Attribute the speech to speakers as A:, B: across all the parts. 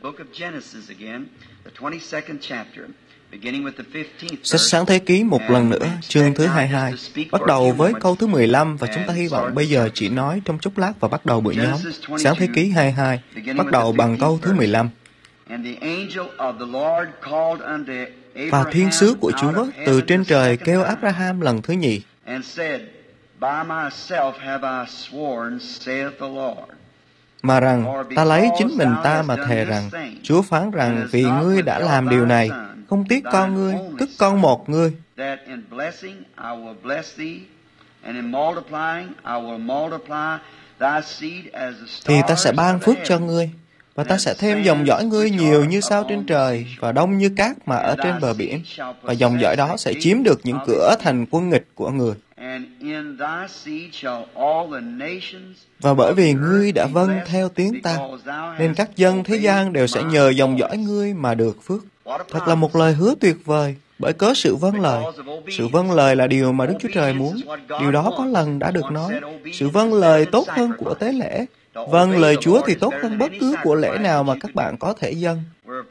A: Sách Sáng Thế Ký một lần nữa, chương thứ 22, bắt đầu với câu thứ 15 và chúng ta hy vọng bây giờ chỉ nói trong chốc lát và bắt đầu buổi nhóm. Sáng Thế Ký 22, bắt đầu bằng câu thứ 15. Và thiên sứ của Chúa từ trên trời kêu Abraham lần thứ nhì. Mà rằng, ta lấy chính mình ta mà thề rằng, Chúa phán rằng vì ngươi đã làm điều này, không tiếc con ngươi, tức con một ngươi, thì ta sẽ ban phước cho ngươi, và ta sẽ thêm dòng dõi ngươi nhiều như sao trên trời, và đông như cát mà ở trên bờ biển, và dòng dõi đó sẽ chiếm được những cửa thành quân nghịch của người. Và bởi vì ngươi đã vâng theo tiếng ta, nên các dân thế gian đều sẽ nhờ dòng dõi ngươi mà được phước. Thật là một lời hứa tuyệt vời, bởi cớ sự vâng lời. Sự vâng lời là điều mà Đức Chúa Trời muốn. Điều đó có lần đã được nói. Sự vâng lời tốt hơn của tế lễ. Vâng lời Chúa thì tốt hơn bất cứ của lễ nào mà các bạn có thể dâng.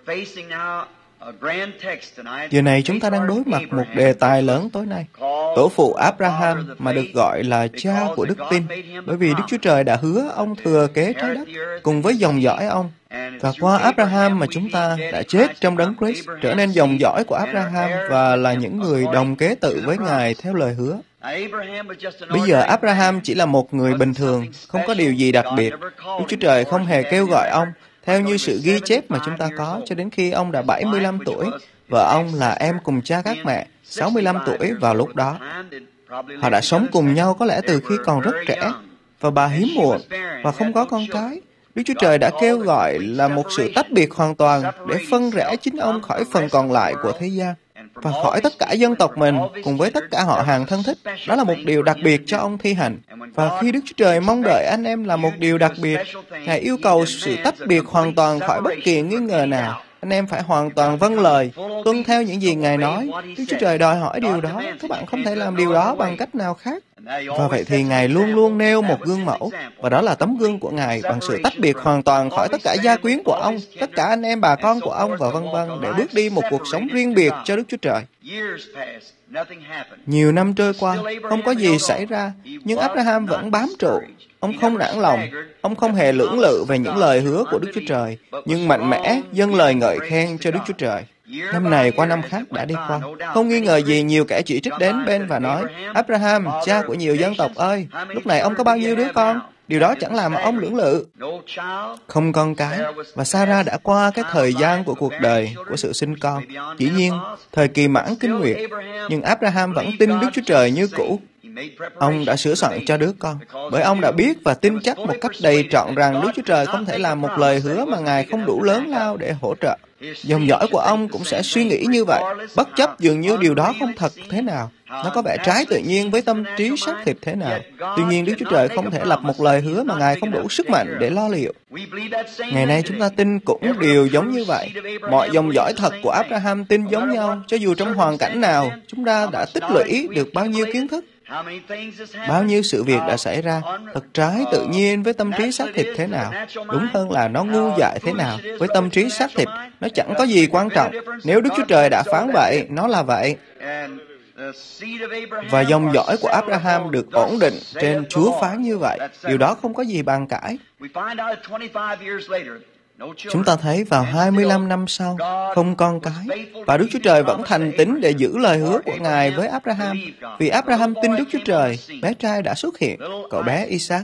A: Giờ này chúng ta đang đối mặt một đề tài lớn tối nay. Tổ phụ Abraham mà được gọi là cha của đức tin, bởi vì Đức Chúa Trời đã hứa ông thừa kế trái đất cùng với dòng dõi ông. Và qua Abraham mà chúng ta đã chết trong đấng Christ, trở nên dòng dõi của Abraham và là những người đồng kế tự với Ngài theo lời hứa. Bây giờ Abraham chỉ là một người bình thường, không có điều gì đặc biệt. Đức Chúa Trời không hề kêu gọi ông theo như sự ghi chép mà chúng ta có cho đến khi ông đã 75 tuổi. Vợ ông là em cùng cha các mẹ, 65 tuổi vào lúc đó. Họ đã sống cùng nhau có lẽ từ khi còn rất trẻ, và bà hiếm muộn và không có con cái. Đức Chúa Trời đã kêu gọi là một sự tách biệt hoàn toàn để phân rẽ chính ông khỏi phần còn lại của thế gian và khỏi tất cả dân tộc mình cùng với tất cả họ hàng thân thích. Đó là một điều đặc biệt cho ông thi hành. Và khi Đức Chúa Trời mong đợi anh em làm một điều đặc biệt, Ngài yêu cầu sự tách biệt hoàn toàn khỏi bất kỳ nghi ngờ nào. Anh em phải hoàn toàn vâng lời, tuân theo những gì Ngài nói. Đức Chúa Trời đòi hỏi điều đó. Các bạn không thể làm điều đó bằng cách nào khác. Và vậy thì Ngài luôn luôn nêu một gương mẫu, và đó là tấm gương của Ngài bằng sự tách biệt hoàn toàn khỏi tất cả gia quyến của ông, tất cả anh em bà con của ông và vân vân, để bước đi một cuộc sống riêng biệt cho Đức Chúa Trời. Nhiều năm trôi qua, không có gì xảy ra, nhưng Abraham vẫn bám trụ. Ông không nản lòng, ông không hề lưỡng lự về những lời hứa của Đức Chúa Trời, nhưng mạnh mẽ dâng lời ngợi khen cho Đức Chúa Trời. Năm này qua năm khác đã đi qua. Không nghi ngờ gì, nhiều kẻ chỉ trích đến bên và nói, Abraham, cha của nhiều dân tộc ơi, lúc này ông có bao nhiêu đứa con? Điều đó chẳng làm ông lưỡng lự. Không con cái, và Sarah đã qua cái thời gian của cuộc đời, của sự sinh con. Dĩ nhiên, thời kỳ mãn kinh nguyệt, nhưng Abraham vẫn tin Đức Chúa Trời như cũ. Ông đã sửa soạn cho đứa con, bởi ông đã biết và tin chắc một cách đầy trọn rằng Đức Chúa Trời không thể làm một lời hứa mà Ngài không đủ lớn lao để hỗ trợ. Dòng dõi của ông cũng sẽ suy nghĩ như vậy, bất chấp dường như điều đó không thật thế nào. Nó có vẻ trái tự nhiên với tâm trí xác thịt thế nào. Tuy nhiên, Đức Chúa Trời không thể lập một lời hứa mà Ngài không đủ sức mạnh để lo liệu. Ngày nay chúng ta tin cũng điều giống như vậy. Mọi dòng dõi thật của Abraham tin giống nhau, cho dù trong hoàn cảnh nào, chúng ta đã tích lũy được bao nhiêu kiến thức. Bao nhiêu sự việc đã xảy ra, thật trái tự nhiên với tâm trí xác thịt thế nào. Đúng hơn là nó ngu dại thế nào. Với tâm trí xác thịt, nó chẳng có gì quan trọng. Nếu Đức Chúa Trời đã phán vậy, nó là vậy. Và dòng dõi của Abraham được ổn định trên Chúa phán như vậy. Điều đó không có gì bàn cãi. Chúng ta thấy vào 25 năm sau, không con cái, và Đức Chúa Trời vẫn thành tín để giữ lời hứa của Ngài với Abraham. Vì Abraham tin Đức Chúa Trời, bé trai đã xuất hiện, cậu bé Isaac.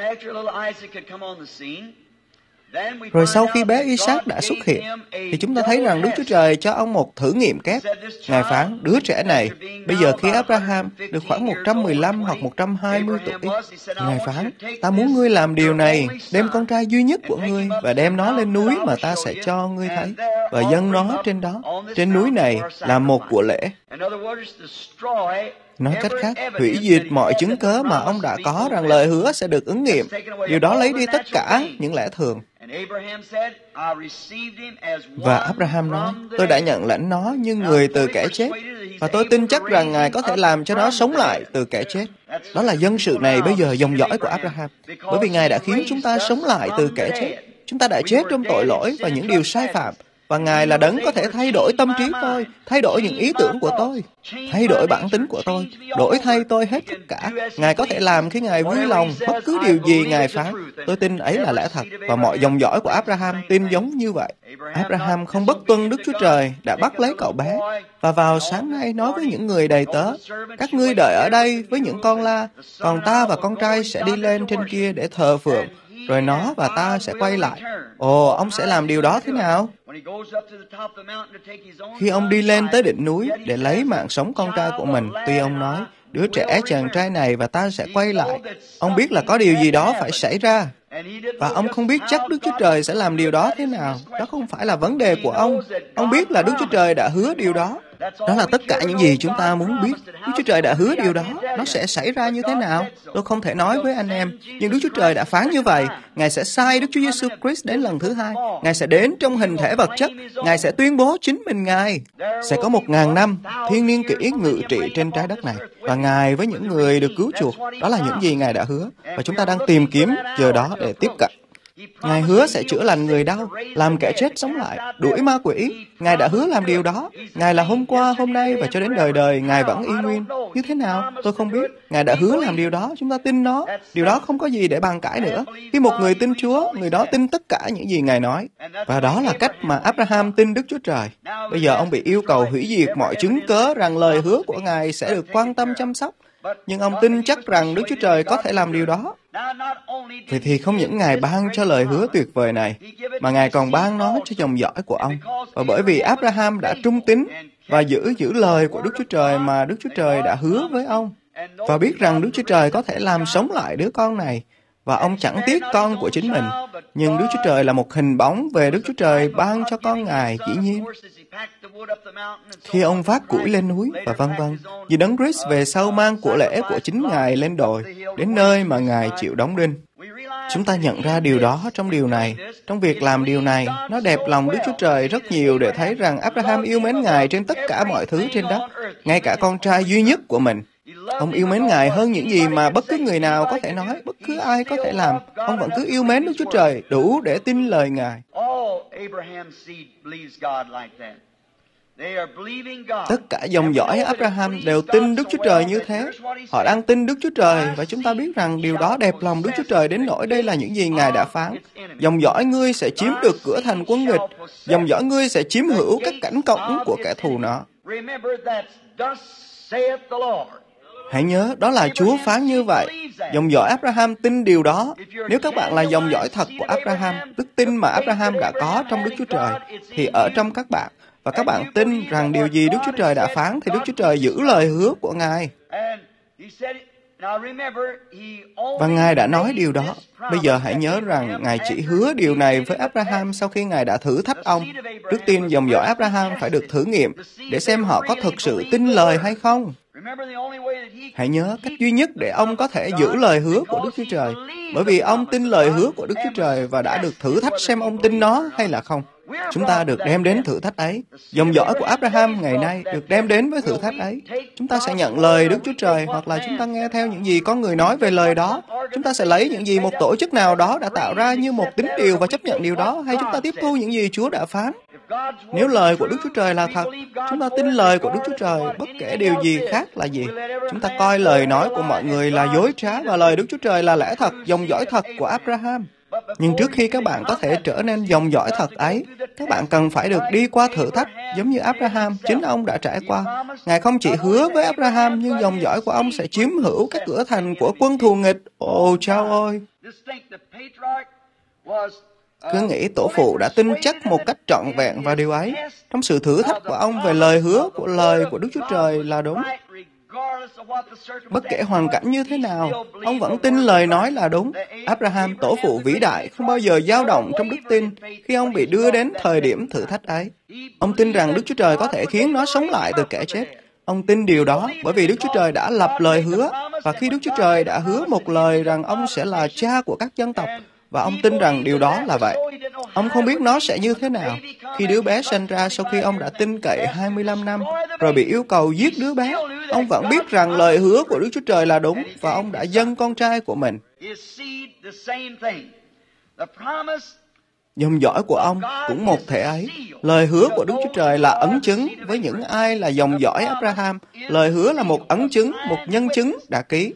A: Rồi sau khi bé Isaac đã xuất hiện, thì chúng ta thấy rằng Đức Chúa Trời cho ông một thử nghiệm kép. Ngài phán, đứa trẻ này, bây giờ khi Abraham được khoảng 115 hoặc 120 tuổi, Ngài phán, ta muốn ngươi làm điều này, đem con trai duy nhất của ngươi và đem nó lên núi mà ta sẽ cho ngươi thấy, và dâng nó trên đó, trên núi này, làm một của lễ. Nói cách khác, hủy diệt mọi chứng cớ mà ông đã có rằng lời hứa sẽ được ứng nghiệm. Điều đó lấy đi tất cả những lẽ thường. Và Abraham nói, tôi đã nhận lãnh nó như người từ kẻ chết, và tôi tin chắc rằng Ngài có thể làm cho nó sống lại từ kẻ chết. Đó là dân sự này bây giờ dòng dõi của Abraham, bởi vì Ngài đã khiến chúng ta sống lại từ kẻ chết. Chúng ta đã chết trong tội lỗi và những điều sai phạm. Và Ngài là đấng có thể thay đổi tâm trí tôi, thay đổi những ý tưởng của tôi, thay đổi bản tính của tôi, đổi thay tôi hết tất cả. Ngài có thể làm khi Ngài vui lòng, bất cứ điều gì Ngài phán. Tôi tin ấy là lẽ thật, và mọi dòng dõi của Abraham tin giống như vậy. Abraham không bất tuân Đức Chúa Trời, đã bắt lấy cậu bé, và vào sáng nay nói với những người đầy tớ, các ngươi đợi ở đây với những con la, còn ta và con trai sẽ đi lên trên kia để thờ phượng, rồi nó và ta sẽ quay lại. Ồ, ông sẽ làm điều đó thế nào? Khi ông đi lên tới đỉnh núi để lấy mạng sống con trai của mình, tuy ông nói, đứa trẻ chàng trai này và ta sẽ quay lại, ông biết là có điều gì đó phải xảy ra. Và ông không biết chắc Đức Chúa Trời sẽ làm điều đó thế nào. Đó không phải là vấn đề của ông. Ông biết là Đức Chúa Trời đã hứa điều đó. Đó là tất cả những gì chúng ta muốn biết. Đức Chúa Trời đã hứa điều đó. Nó sẽ xảy ra như thế nào? Tôi không thể nói với anh em. Nhưng Đức Chúa Trời đã phán như vậy. Ngài sẽ sai Đức Chúa Giêsu Christ đến lần thứ hai. Ngài sẽ đến trong hình thể vật chất. Ngài sẽ tuyên bố chính mình Ngài. Sẽ có 1000 năm, thiên niên kỷ ngự trị trên trái đất này. Và Ngài với những người được cứu chuộc. Đó là những gì Ngài đã hứa. Và chúng ta đang tìm kiếm giờ đó để tiếp cận. Ngài hứa sẽ chữa lành người đau, làm kẻ chết sống lại, đuổi ma quỷ. Ngài đã hứa làm điều đó. Ngài là hôm qua, hôm nay và cho đến đời đời, Ngài vẫn y nguyên. Như thế nào? Tôi không biết. Ngài đã hứa làm điều đó, chúng ta tin nó. Điều đó không có gì để bàn cãi nữa. Khi một người tin Chúa, người đó tin tất cả những gì Ngài nói. Và đó là cách mà Abraham tin Đức Chúa Trời. Bây giờ ông bị yêu cầu hủy diệt mọi chứng cớ rằng lời hứa của Ngài sẽ được quan tâm chăm sóc. Nhưng ông tin chắc rằng Đức Chúa Trời có thể làm điều đó. Vậy thì không những Ngài ban cho lời hứa tuyệt vời này, mà Ngài còn ban nó cho dòng dõi của ông. Và bởi vì Abraham đã trung tín và giữ lời của Đức Chúa Trời mà Đức Chúa Trời đã hứa với ông, và biết rằng Đức Chúa Trời có thể làm sống lại đứa con này, và ông chẳng tiếc con của chính mình. Nhưng Đức Chúa Trời là một hình bóng về Đức Chúa Trời ban cho con Ngài, dĩ nhiên. Khi ông vác củi lên núi và vân vân, vì Đấng Christ về sau mang của lễ của chính Ngài lên đồi, đến nơi mà Ngài chịu đóng đinh. Chúng ta nhận ra điều đó trong điều này, trong việc làm điều này, nó đẹp lòng Đức Chúa Trời rất nhiều để thấy rằng Abraham yêu mến Ngài trên tất cả mọi thứ trên đất, ngay cả con trai duy nhất của mình. Ông yêu mến Ngài hơn những gì mà bất cứ người nào có thể nói, bất cứ ai có thể làm. Ông vẫn cứ yêu mến Đức Chúa Trời đủ để tin lời Ngài. Tất cả dòng dõi Abraham đều tin Đức Chúa Trời như thế. Họ đang tin Đức Chúa Trời, và chúng ta biết rằng điều đó đẹp lòng Đức Chúa Trời đến nỗi đây là những gì Ngài đã phán. Dòng dõi ngươi sẽ chiếm được cửa thành quân nghịch. Dòng dõi ngươi sẽ chiếm hữu các cánh cổng của kẻ thù nó. Hãy nhớ, đó là Chúa phán như vậy. Dòng dõi Abraham tin điều đó. Nếu các bạn là dòng dõi thật của Abraham, đức tin mà Abraham đã có trong Đức Chúa Trời, thì ở trong các bạn. Và các bạn tin rằng điều gì Đức Chúa Trời đã phán, thì Đức Chúa Trời giữ lời hứa của Ngài. Và Ngài đã nói điều đó. Bây giờ hãy nhớ rằng Ngài chỉ hứa điều này với Abraham sau khi Ngài đã thử thách ông. Trước tiên, dòng dõi Abraham phải được thử nghiệm để xem họ có thực sự tin lời hay không. Hãy nhớ, cách duy nhất để ông có thể giữ lời hứa của Đức Chúa Trời, bởi vì ông tin lời hứa của Đức Chúa Trời và đã được thử thách xem ông tin nó hay là không. Chúng ta được đem đến thử thách ấy. Dòng dõi của Abraham ngày nay được đem đến với thử thách ấy. Chúng ta sẽ nhận lời Đức Chúa Trời, hoặc là chúng ta nghe theo những gì có người nói về lời đó. Chúng ta sẽ lấy những gì một tổ chức nào đó đã tạo ra như một tín điều và chấp nhận điều đó, hay chúng ta tiếp thu những gì Chúa đã phán. Nếu lời của Đức Chúa Trời là thật, chúng ta tin lời của Đức Chúa Trời, bất kể điều gì khác là gì. Chúng ta coi lời nói của mọi người là dối trá và lời Đức Chúa Trời là lẽ thật, dòng dõi thật của Abraham. Nhưng trước khi các bạn có thể trở nên dòng dõi thật ấy, các bạn cần phải được đi qua thử thách giống như Abraham, chính ông đã trải qua. Ngài không chỉ hứa với Abraham, nhưng dòng dõi của ông sẽ chiếm hữu các cửa thành của quân thù nghịch. Ồ chao ơi! Cứ nghĩ tổ phụ đã tin chắc một cách trọn vẹn vào điều ấy. Trong sự thử thách của ông về lời hứa của lời của Đức Chúa Trời là đúng. Bất kể hoàn cảnh như thế nào, ông vẫn tin lời nói là đúng. Abraham, tổ phụ vĩ đại, không bao giờ dao động trong đức tin khi ông bị đưa đến thời điểm thử thách ấy. Ông tin rằng Đức Chúa Trời có thể khiến nó sống lại từ kẻ chết. Ông tin điều đó bởi vì Đức Chúa Trời đã lập lời hứa, và khi Đức Chúa Trời đã hứa một lời rằng ông sẽ là cha của các dân tộc, và ông tin rằng điều đó là vậy. Ông không biết nó sẽ như thế nào. Khi đứa bé sinh ra sau khi ông đã tin cậy 25 năm, rồi bị yêu cầu giết đứa bé, ông vẫn biết rằng lời hứa của Đức Chúa Trời là đúng, và ông đã dâng con trai của mình. Dòng dõi của ông cũng một thể ấy. Lời hứa của Đức Chúa Trời là ấn chứng với những ai là dòng dõi Abraham. Lời hứa là một ấn chứng, một nhân chứng đã ký.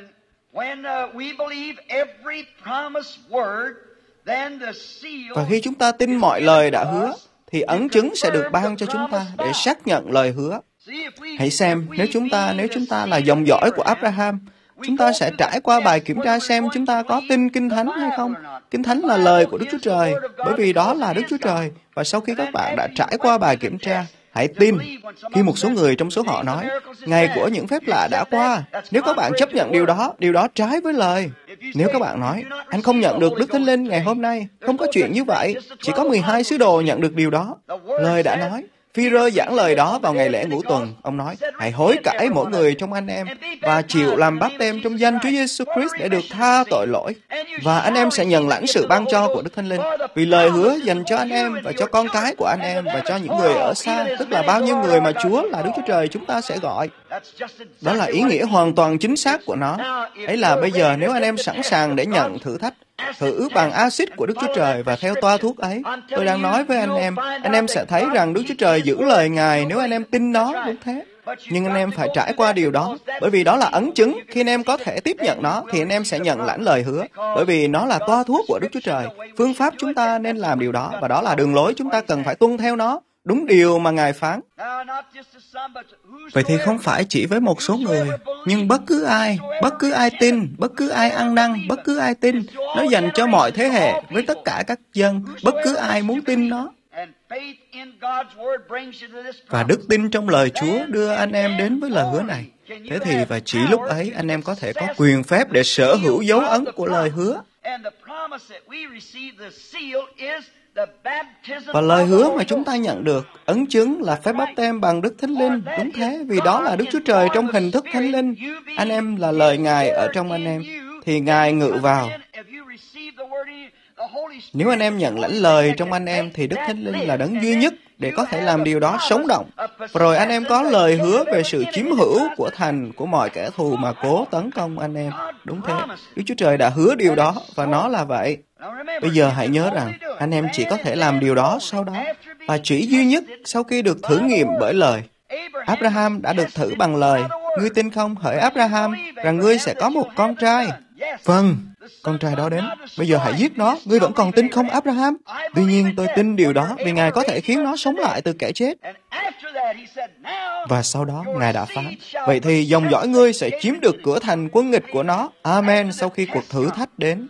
A: Và khi chúng ta tin mọi lời đã hứa, thì ấn chứng sẽ được ban cho chúng ta để xác nhận lời hứa. Hãy xem, nếu chúng ta là dòng dõi của Abraham, chúng ta sẽ trải qua bài kiểm tra xem chúng ta có tin Kinh Thánh hay không. Kinh Thánh là lời của Đức Chúa Trời, bởi vì đó là Đức Chúa Trời. Và sau khi các bạn đã trải qua bài kiểm tra, hãy tin. Khi một số người trong số họ nói, ngày của những phép lạ đã qua, nếu các bạn chấp nhận điều đó trái với lời. Nếu các bạn nói, anh không nhận được Đức Thánh Linh ngày hôm nay, không có chuyện như vậy, chỉ có 12 sứ đồ nhận được điều đó. Lời đã nói, Phi-rơ giảng lời đó vào ngày lễ ngũ tuần. Ông nói, hãy hối cải mỗi người trong anh em và chịu làm báp têm trong danh Chúa Giêsu Christ để được tha tội lỗi. Và anh em sẽ nhận lãnh sự ban cho của Đức Thánh Linh. Vì lời hứa dành cho anh em và cho con cái của anh em và cho những người ở xa, tức là bao nhiêu người mà Chúa là Đức Chúa Trời chúng ta sẽ gọi. Đó là ý nghĩa hoàn toàn chính xác của nó. Ấy là bây giờ nếu anh em sẵn sàng để nhận thử thách, thử bằng axit của Đức Chúa Trời và theo toa thuốc ấy, tôi đang nói với anh em sẽ thấy rằng Đức Chúa Trời giữ lời Ngài nếu anh em tin nó, đúng thế. Nhưng anh em phải trải qua điều đó, bởi vì đó là ấn chứng. Khi anh em có thể tiếp nhận nó, thì anh em sẽ nhận lãnh lời hứa, bởi vì nó là toa thuốc của Đức Chúa Trời. Phương pháp chúng ta nên làm điều đó, và đó là đường lối chúng ta cần phải tuân theo nó, đúng điều mà Ngài phán. Vậy thì không phải chỉ với một số người, nhưng bất cứ ai tin, bất cứ ai ăn năn, bất cứ ai tin, nó dành cho mọi thế hệ, với tất cả các dân, bất cứ ai muốn tin nó. Và đức tin trong lời Chúa đưa anh em đến với lời hứa này. Thế thì và chỉ lúc ấy anh em có thể có quyền phép để sở hữu dấu ấn của lời hứa. Và lời hứa mà chúng ta nhận được, ấn chứng là phép báp têm bằng Đức Thánh Linh. Đúng thế, vì đó là Đức Chúa Trời trong hình thức Thánh Linh. Anh em là lời Ngài ở trong anh em, thì Ngài ngự vào. Nếu anh em nhận lãnh lời trong anh em, thì Đức Thánh Linh là đấng duy nhất để có thể làm điều đó sống động. Rồi anh em có lời hứa về sự chiếm hữu của thành của mọi kẻ thù mà cố tấn công anh em. Đúng thế, Đức Chúa Trời đã hứa điều đó, và nó là vậy. Bây giờ hãy nhớ rằng, anh em chỉ có thể làm điều đó sau đó, và chỉ duy nhất sau khi được thử nghiệm bởi lời. Abraham đã được thử bằng lời. Ngươi tin không, hỡi Abraham, rằng ngươi sẽ có một con trai? Vâng, con trai đó đến. Bây giờ hãy giết nó. Ngươi vẫn còn tin không, Abraham? Tuy nhiên tôi tin điều đó, vì Ngài có thể khiến nó sống lại từ kẻ chết. Và sau đó, Ngài đã phán, vậy thì dòng dõi ngươi sẽ chiếm được cửa thành quân nghịch của nó. Amen, sau khi cuộc thử thách đến.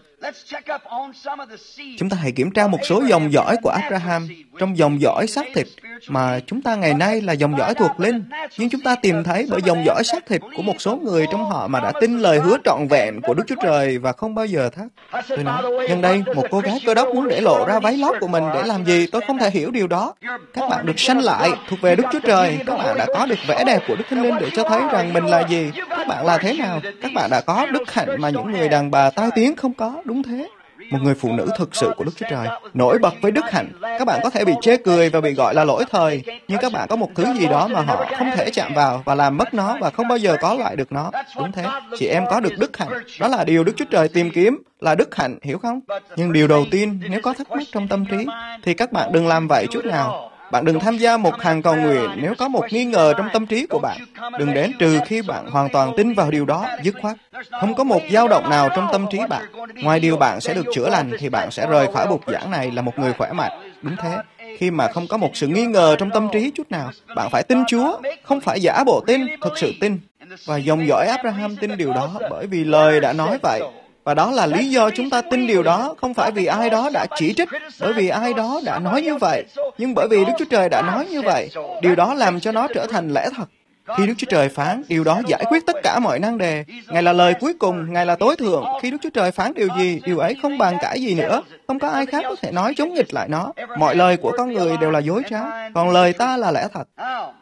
A: Chúng ta hãy kiểm tra một số dòng dõi của Abraham trong dòng dõi xác thịt mà chúng ta ngày nay là dòng dõi thuộc linh. Nhưng chúng ta tìm thấy bởi dòng dõi xác thịt của một số người trong họ mà đã tin lời hứa trọn vẹn của Đức Chúa Trời và không bao giờ thất. Tôi nói, nhân đây, một cô gái Cơ Đốc muốn để lộ ra váy lót của mình để làm gì? Tôi không thể hiểu điều đó. Các bạn được sanh lại, thuộc về Đức Chúa Trời. Các bạn đã có được vẻ đẹp của Đức Thánh Linh để cho thấy rằng mình là gì. Các bạn là thế nào? Các bạn đã có đức hạnh mà những người đàn bà tai tiếng không có. Đúng thế. Một người phụ nữ thực sự của Đức Chúa Trời, nổi bật với đức hạnh. Các bạn có thể bị chê cười và bị gọi là lỗi thời, nhưng các bạn có một thứ gì đó mà họ không thể chạm vào và làm mất nó và không bao giờ có lại được nó. Đúng thế, chị em có được đức hạnh. Đó là điều Đức Chúa Trời tìm kiếm, là đức hạnh, hiểu không? Nhưng điều đầu tiên, nếu có thắc mắc trong tâm trí, thì các bạn đừng làm vậy chút nào. Bạn đừng tham gia một hàng cầu nguyện nếu có một nghi ngờ trong tâm trí của bạn. Đừng đến trừ khi bạn hoàn toàn tin vào điều đó, dứt khoát. Không có một dao động nào trong tâm trí bạn. Ngoài điều bạn sẽ được chữa lành thì bạn sẽ rời khỏi bục giảng này là một người khỏe mạnh. Đúng thế. Khi mà không có một sự nghi ngờ trong tâm trí chút nào, bạn phải tin Chúa, không phải giả bộ tin, thực sự tin. Và dòng dõi Abraham tin điều đó bởi vì lời đã nói vậy. Và đó là lý do chúng ta tin điều đó, không phải vì ai đó đã chỉ trích, bởi vì ai đó đã nói như vậy, nhưng bởi vì Đức Chúa Trời đã nói như vậy. Điều đó làm cho nó trở thành lẽ thật. Khi Đức Chúa Trời phán, điều đó giải quyết tất cả mọi nan đề. Ngài là lời cuối cùng, Ngài là tối thượng. Khi Đức Chúa Trời phán điều gì, điều ấy không bàn cãi gì nữa. Không có ai khác có thể nói chống nghịch lại nó. Mọi lời của con người đều là dối trá, còn lời ta là lẽ thật.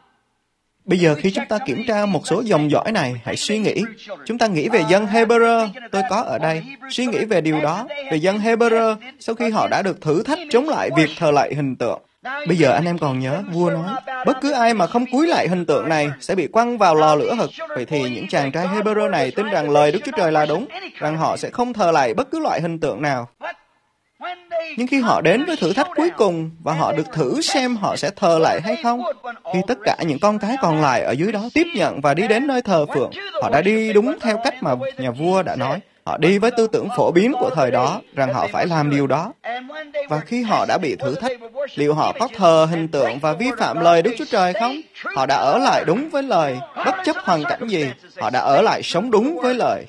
A: Bây giờ khi chúng ta kiểm tra một số dòng dõi này, hãy suy nghĩ. Chúng ta nghĩ về dân Hebrew, tôi có ở đây. Suy nghĩ về điều đó, về dân Hebrew sau khi họ đã được thử thách chống lại việc thờ lạy hình tượng. Bây giờ anh em còn nhớ, vua nói, bất cứ ai mà không cúi lại hình tượng này sẽ bị quăng vào lò lửa hực. Vậy thì những chàng trai Hebrew này tin rằng lời Đức Chúa Trời là đúng, rằng họ sẽ không thờ lạy bất cứ loại hình tượng nào. Nhưng khi họ đến với thử thách cuối cùng và họ được thử xem họ sẽ thờ lại hay không, khi tất cả những con cái còn lại ở dưới đó tiếp nhận và đi đến nơi thờ phượng, họ đã đi đúng theo cách mà nhà vua đã nói. Họ đi với tư tưởng phổ biến của thời đó rằng họ phải làm điều đó. Và khi họ đã bị thử thách, liệu họ có thờ hình tượng và vi phạm lời Đức Chúa Trời không? Họ đã ở lại đúng với lời, bất chấp hoàn cảnh gì, họ đã ở lại sống đúng với lời.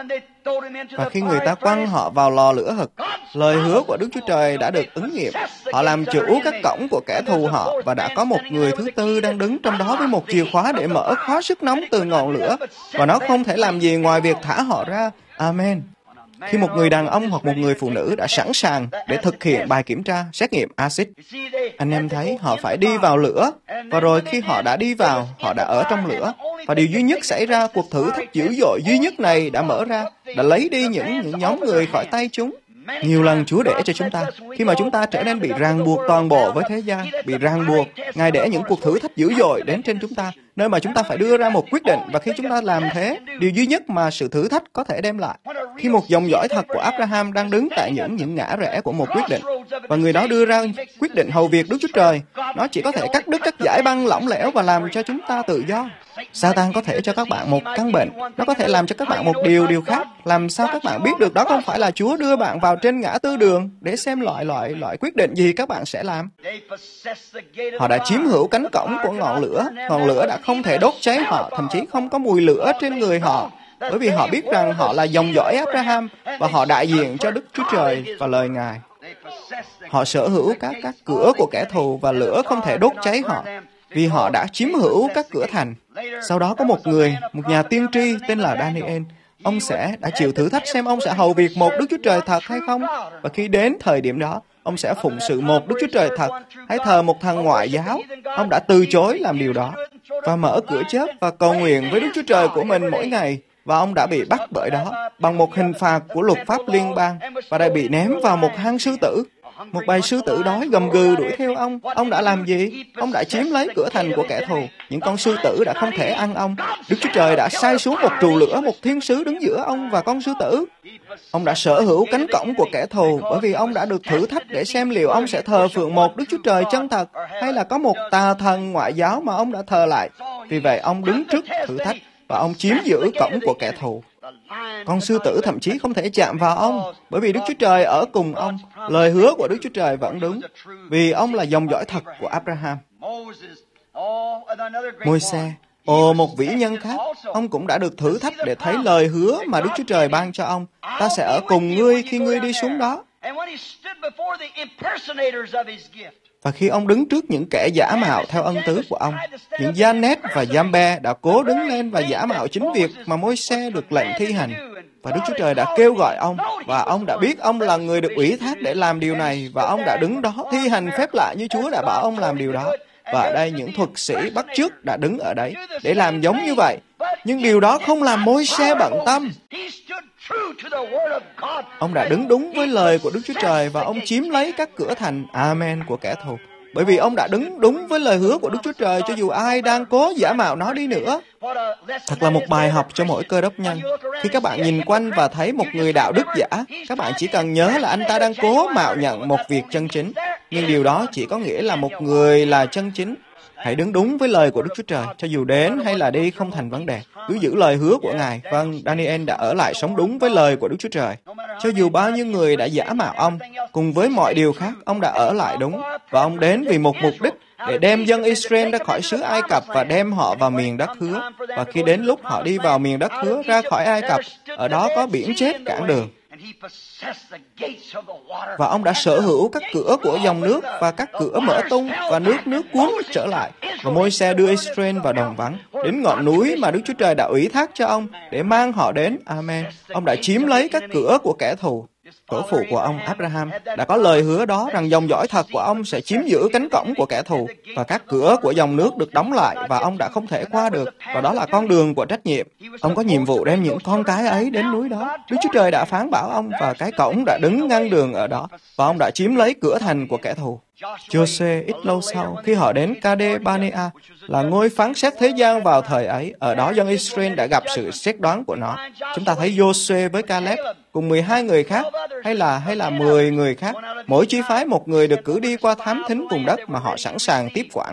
A: Và khi người ta quăng họ vào lò lửa hực, lời hứa của Đức Chúa Trời đã được ứng nghiệm. Họ làm chủ các cổng của kẻ thù họ và đã có một người thứ tư đang đứng trong đó với một chìa khóa để mở khóa sức nóng từ ngọn lửa. Và nó không thể làm gì ngoài việc thả họ ra. Amen. Khi một người đàn ông hoặc một người phụ nữ đã sẵn sàng để thực hiện bài kiểm tra, xét nghiệm axit, anh em thấy họ phải đi vào lửa, và rồi khi họ đã đi vào, họ đã ở trong lửa. Và điều duy nhất xảy ra, cuộc thử thách dữ dội duy nhất này đã mở ra, đã lấy đi những nhóm người khỏi tay chúng. Nhiều lần Chúa để cho chúng ta, khi mà chúng ta trở nên bị ràng buộc toàn bộ với thế gian, bị ràng buộc, Ngài để những cuộc thử thách dữ dội đến trên chúng ta, nơi mà chúng ta phải đưa ra một quyết định. Và khi chúng ta làm thế, điều duy nhất mà sự thử thách có thể đem lại, khi một dòng dõi thật của Abraham đang đứng tại những ngã rẽ của một quyết định, và người đó đưa ra quyết định hầu việc Đức Chúa Trời, nó chỉ có thể cắt đứt các dải băng lỏng lẻo và làm cho chúng ta tự do. Sa-tan có thể cho các bạn một căn bệnh, nó có thể làm cho các bạn một điều khác. Làm sao các bạn biết được đó không phải là Chúa đưa bạn vào trên ngã tư đường để xem loại quyết định gì các bạn sẽ làm? Họ đã chiếm hữu cánh cổng của ngọn lửa đã không thể đốt cháy họ, thậm chí không có mùi lửa trên người họ, bởi vì họ biết rằng họ là dòng dõi Abraham và họ đại diện cho Đức Chúa Trời và lời Ngài. Họ sở hữu các cửa của kẻ thù và lửa không thể đốt cháy họ, vì họ đã chiếm hữu các cửa thành. Sau đó có một nhà tiên tri tên là Daniel. Ông đã chịu thử thách xem ông sẽ hầu việc một Đức Chúa Trời thật hay không. Và khi đến thời điểm đó, ông sẽ phụng sự một Đức Chúa Trời thật, hay thờ một thần ngoại giáo. Ông đã từ chối làm điều đó, và mở cửa chớp và cầu nguyện với Đức Chúa Trời của mình mỗi ngày. Và ông đã bị bắt bởi đó, bằng một hình phạt của luật pháp liên bang, và đã bị ném vào một hang sư tử. Một bầy sư tử đói gầm gừ đuổi theo ông. Ông đã làm gì? Ông đã chiếm lấy cửa thành của kẻ thù. Những con sư tử đã không thể ăn ông. Đức Chúa Trời đã sai xuống một trù lửa, một thiên sứ đứng giữa ông và con sư tử. Ông đã sở hữu cánh cổng của kẻ thù, bởi vì ông đã được thử thách để xem liệu ông sẽ thờ phượng một Đức Chúa Trời chân thật, hay là có một tà thần ngoại giáo mà ông đã thờ lại. Vì vậy, ông đứng trước thử thách, và ông chiếm giữ cổng của kẻ thù. Con sư tử thậm chí không thể chạm vào ông, bởi vì Đức Chúa Trời ở cùng ông. Lời hứa của Đức Chúa Trời vẫn đúng, vì ông là dòng dõi thật của Abraham. Môi-se, một vĩ nhân khác, ông cũng đã được thử thách để thấy lời hứa mà Đức Chúa Trời ban cho ông. Ta sẽ ở cùng ngươi khi ngươi đi xuống đó. Và khi ông đứng trước những kẻ giả mạo theo ân tứ của ông, những Giannet và Giambe đã cố đứng lên và giả mạo chính việc mà Môi-se được lệnh thi hành. Và Đức Chúa Trời đã kêu gọi ông, và ông đã biết ông là người được ủy thác để làm điều này, và ông đã đứng đó thi hành phép lạ như Chúa đã bảo ông làm điều đó. Và ở đây những thuật sĩ bắt chước đã đứng ở đấy để làm giống như vậy. Nhưng điều đó không làm Môi-se bận tâm. Ông đã đứng đúng với lời của Đức Chúa Trời và ông chiếm lấy các cửa thành Amen của kẻ thù. Bởi vì ông đã đứng đúng với lời hứa của Đức Chúa Trời cho dù ai đang cố giả mạo nó đi nữa. Thật là một bài học cho mỗi cơ đốc nhân. Khi các bạn nhìn quanh và thấy một người đạo đức giả, các bạn chỉ cần nhớ là anh ta đang cố mạo nhận một việc chân chính. Nhưng điều đó chỉ có nghĩa là một người là chân chính. Hãy đứng đúng với lời của Đức Chúa Trời, cho dù đến hay là đi không thành vấn đề. Cứ giữ lời hứa của Ngài. Vâng, Daniel đã ở lại sống đúng với lời của Đức Chúa Trời. Cho dù bao nhiêu người đã giả mạo ông, cùng với mọi điều khác, ông đã ở lại đúng. Và ông đến vì một mục đích, để đem dân Israel ra khỏi xứ Ai Cập và đem họ vào miền đất hứa. Và khi đến lúc họ đi vào miền đất hứa ra khỏi Ai Cập, ở đó có biển chết cản đường. Và ông đã sở hữu các cửa của dòng nước và các cửa mở tung và nước cuốn trở lại. Và Môi-se đưa Israel vào đồng vắng, đến ngọn núi mà Đức Chúa Trời đã ủy thác cho ông để mang họ đến. Amen. Ông đã chiếm lấy các cửa của kẻ thù. Tổ phụ của ông Abraham đã có lời hứa đó rằng dòng dõi thật của ông sẽ chiếm giữ cánh cổng của kẻ thù, và các cửa của dòng nước được đóng lại và ông đã không thể qua được, và đó là con đường của trách nhiệm. Ông có nhiệm vụ đem những con cái ấy đến núi đó. Đức Chúa Trời đã phán bảo ông, và cái cổng đã đứng ngăn đường ở đó, và ông đã chiếm lấy cửa thành của kẻ thù. Giô-suê ít lâu sau, khi họ đến Cade-Barnea, là ngôi phán xét thế gian vào thời ấy, ở đó dân Israel đã gặp sự xét đoán của nó. Chúng ta thấy Giô-suê với Caleb cùng 12 người khác, hay là 10 người khác. Mỗi chi phái một người được cử đi qua thám thính vùng đất mà họ sẵn sàng tiếp quản.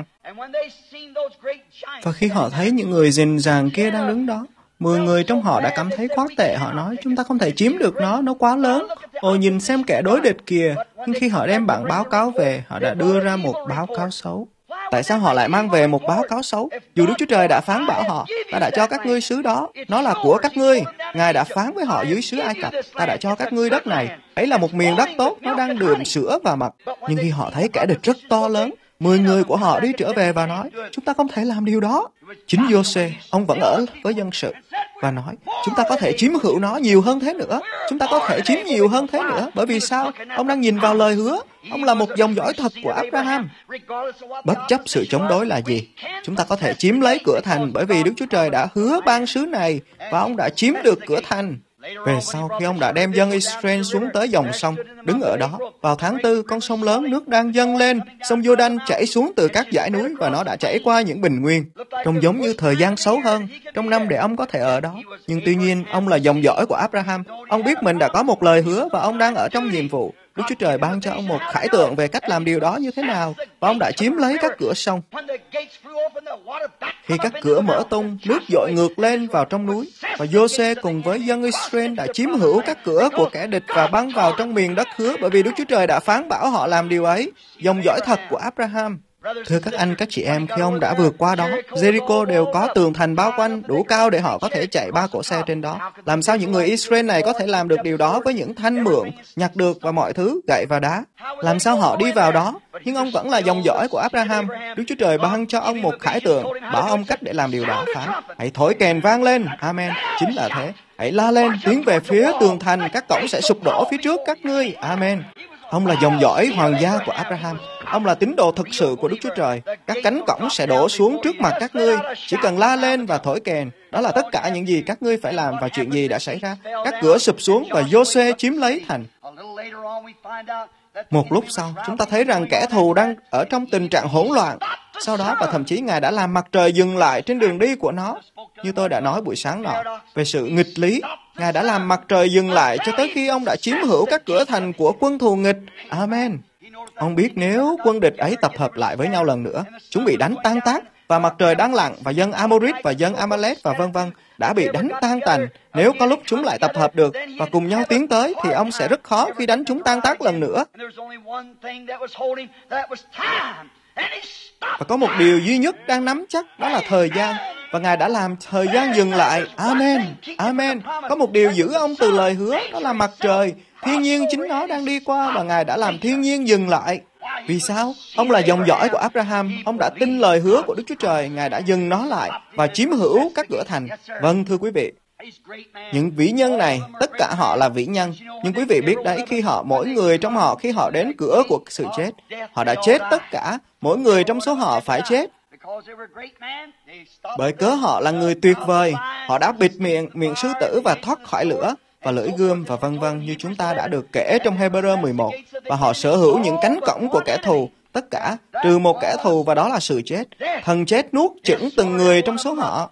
A: Và khi họ thấy những người rình ràng kia đang đứng đó, 10 người trong họ đã cảm thấy quá tệ. Họ nói, chúng ta không thể chiếm được nó quá lớn. Ồ, nhìn xem kẻ đối địch kìa. Nhưng khi họ đem bản báo cáo về, họ đã đưa ra một báo cáo xấu. Tại sao họ lại mang về một báo cáo xấu? Dù Đức Chúa Trời đã phán bảo họ, ta đã cho các ngươi xứ đó, nó là của các ngươi. Ngài đã phán với họ dưới xứ Ai Cập, ta đã cho các ngươi đất này. Ấy là một miền đất tốt, nó đang đượm sữa và mật. Nhưng khi họ thấy kẻ địch rất to lớn, 10 người của họ đi trở về và nói, chúng ta không thể làm điều đó. Chính Giô-xê, ông vẫn ở với dân sự và nói, chúng ta có thể chiếm hữu nó nhiều hơn thế nữa. Chúng ta có thể chiếm nhiều hơn thế nữa. Bởi vì sao? Ông đang nhìn vào lời hứa. Ông là một dòng dõi thật của Abraham. Bất chấp sự chống đối là gì? Chúng ta có thể chiếm lấy cửa thành bởi vì Đức Chúa Trời đã hứa ban xứ này và ông đã chiếm được cửa thành. Về sau, khi ông đã đem dân Israel xuống tới dòng sông, đứng ở đó, vào tháng 4, con sông lớn nước đang dâng lên, sông Giô-đanh chảy xuống từ các dãy núi và nó đã chảy qua những bình nguyên. Trông giống như thời gian xấu hơn, trong năm để ông có thể ở đó. Nhưng tuy nhiên, ông là dòng dõi của Abraham. Ông biết mình đã có một lời hứa và ông đang ở trong nhiệm vụ. Đức Chúa Trời ban cho ông một khải tượng về cách làm điều đó như thế nào, và ông đã chiếm lấy các cửa sông. Khi các cửa mở tung, nước dội ngược lên vào trong núi, và Giô-xê cùng với dân Israel đã chiếm hữu các cửa của kẻ địch và băng vào trong miền đất hứa, bởi vì Đức Chúa Trời đã phán bảo họ làm điều ấy. Dòng dõi thật của Abraham. Thưa các anh, các chị em, khi ông đã vượt qua đó, Jericho đều có tường thành bao quanh đủ cao để họ có thể chạy 3 cỗ xe trên đó. Làm sao những người Israel này có thể làm được điều đó với những thanh mượn, nhặt được và mọi thứ, gậy và đá? Làm sao họ đi vào đó? Nhưng ông vẫn là dòng dõi của Abraham. Đức Chúa Trời ban cho ông một khải tượng, bảo ông cách để làm điều đó. Phán, hãy thổi kèn vang lên. Amen. Chính là thế. Hãy la lên, tiến về phía tường thành, các cổng sẽ sụp đổ phía trước các ngươi. Amen. Ông là dòng dõi hoàng gia của Abraham. Ông là tín đồ thực sự của Đức Chúa Trời. Các cánh cổng sẽ đổ xuống trước mặt các ngươi. Chỉ cần la lên và thổi kèn. Đó là tất cả những gì các ngươi phải làm. Và chuyện gì đã xảy ra? Các cửa sụp xuống và Giô-xê chiếm lấy thành. Một lúc sau, chúng ta thấy rằng kẻ thù đang ở trong tình trạng hỗn loạn. Sau đó, và thậm chí Ngài đã làm mặt trời dừng lại trên đường đi của nó. Như tôi đã nói buổi sáng nọ, về sự nghịch lý, Ngài đã làm mặt trời dừng lại cho tới khi ông đã chiếm hữu các cửa thành của quân thù nghịch. Amen. Ông biết nếu quân địch ấy tập hợp lại với nhau lần nữa, chúng bị đánh tan tác, và mặt trời đang lặn, và dân Amorit và dân Amalek và vân vân đã bị đánh tan tành. Nếu có lúc chúng lại tập hợp được và cùng nhau tiến tới, thì ông sẽ rất khó khi đánh chúng tan tác lần nữa. Và có một điều duy nhất đang nắm chắc, đó là thời gian. Và Ngài đã làm thời gian dừng lại. Amen. Amen. Có một điều giữ ông từ lời hứa, đó là mặt trời. Thiên nhiên chính nó đang đi qua, và Ngài đã làm thiên nhiên dừng lại. Vì sao? Ông là dòng dõi của Abraham. Ông đã tin lời hứa của Đức Chúa Trời. Ngài đã dừng nó lại và chiếm hữu các cửa thành. Vâng, thưa quý vị, những vĩ nhân này, tất cả họ là vĩ nhân. Nhưng quý vị biết đấy, khi mỗi người trong họ, khi họ đến cửa của sự chết, họ đã chết tất cả. Mỗi người trong số họ phải chết. Bởi cớ họ là người tuyệt vời, họ đã bịt miệng sư tử và thoát khỏi lửa và lưỡi gươm và vân vân, như chúng ta đã được kể trong Hebrew 11. Và họ sở hữu những cánh cổng của kẻ thù, tất cả, trừ một kẻ thù, và đó là sự chết. Thần chết nuốt chửng từng người trong số họ.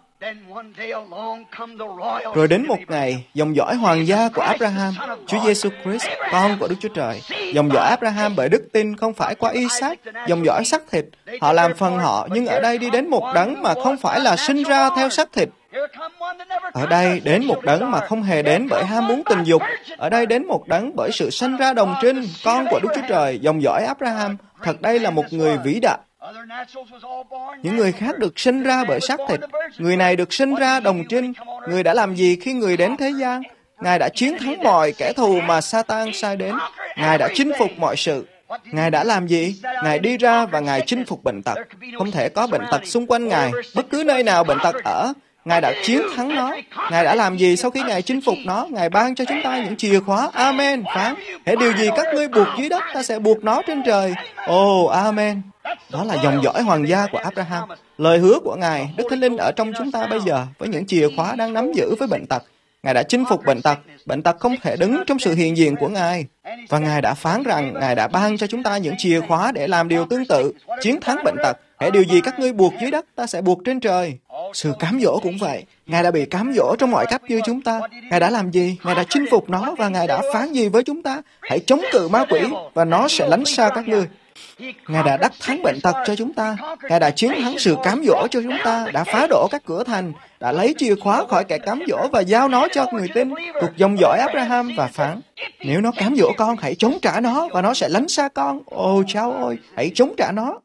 A: Rồi đến một ngày, dòng dõi hoàng gia của Abraham, Chúa Giêsu Christ, con của Đức Chúa Trời. Dòng dõi Abraham bởi đức tin, không phải qua Isaac, dòng dõi xác thịt. Họ làm phần họ, nhưng ở đây đi đến một đấng mà không phải là sinh ra theo xác thịt. Ở đây đến một đấng mà không hề đến bởi ham muốn tình dục. Ở đây đến một đấng bởi sự sanh ra đồng trinh, con của Đức Chúa Trời, dòng dõi Abraham. Thật đây là một người vĩ đại. Những người khác được sinh ra bởi xác thịt. Người này được sinh ra đồng trinh. Người đã làm gì khi người đến thế gian? Ngài đã chiến thắng mọi kẻ thù mà Satan sai đến. Ngài đã chinh phục mọi sự. Ngài đã làm gì? Ngài đi ra và Ngài chinh phục bệnh tật. Không thể có bệnh tật xung quanh Ngài. Bất cứ nơi nào bệnh tật ở, Ngài đã chiến thắng nó. Ngài đã làm gì sau khi Ngài chinh phục nó? Ngài ban cho chúng ta những chìa khóa. Amen. Phán, hễ điều gì các ngươi buộc dưới đất, ta sẽ buộc nó trên trời. Ồ, Amen. Đó là dòng dõi hoàng gia của Abraham. Lời hứa của Ngài, Đức Thánh Linh ở trong chúng ta bây giờ, với những chìa khóa đang nắm giữ với bệnh tật. Ngài đã chinh phục bệnh tật. Bệnh tật không thể đứng trong sự hiện diện của Ngài. Và Ngài đã phán rằng Ngài đã ban cho chúng ta những chìa khóa để làm điều tương tự, chiến thắng bệnh tật. Hễ điều gì các ngươi buộc dưới đất, ta sẽ buộc trên trời. Sự cám dỗ cũng vậy. Ngài đã bị cám dỗ trong mọi cách như chúng ta. Ngài đã làm gì? Ngài đã chinh phục nó và Ngài đã phán gì với chúng ta? Hãy chống cự ma quỷ và nó sẽ lánh xa các ngươi. Ngài đã đắc thắng bệnh tật cho chúng ta. Ngài đã chiến thắng sự cám dỗ cho chúng ta, đã phá đổ các cửa thành, đã lấy chìa khóa khỏi kẻ cám dỗ và giao nó cho người tin, thuộc dòng dõi Abraham, và phán: nếu nó cám dỗ con, hãy chống trả nó và nó sẽ lánh xa con. Ồ cháu ơi, hãy chống trả nó.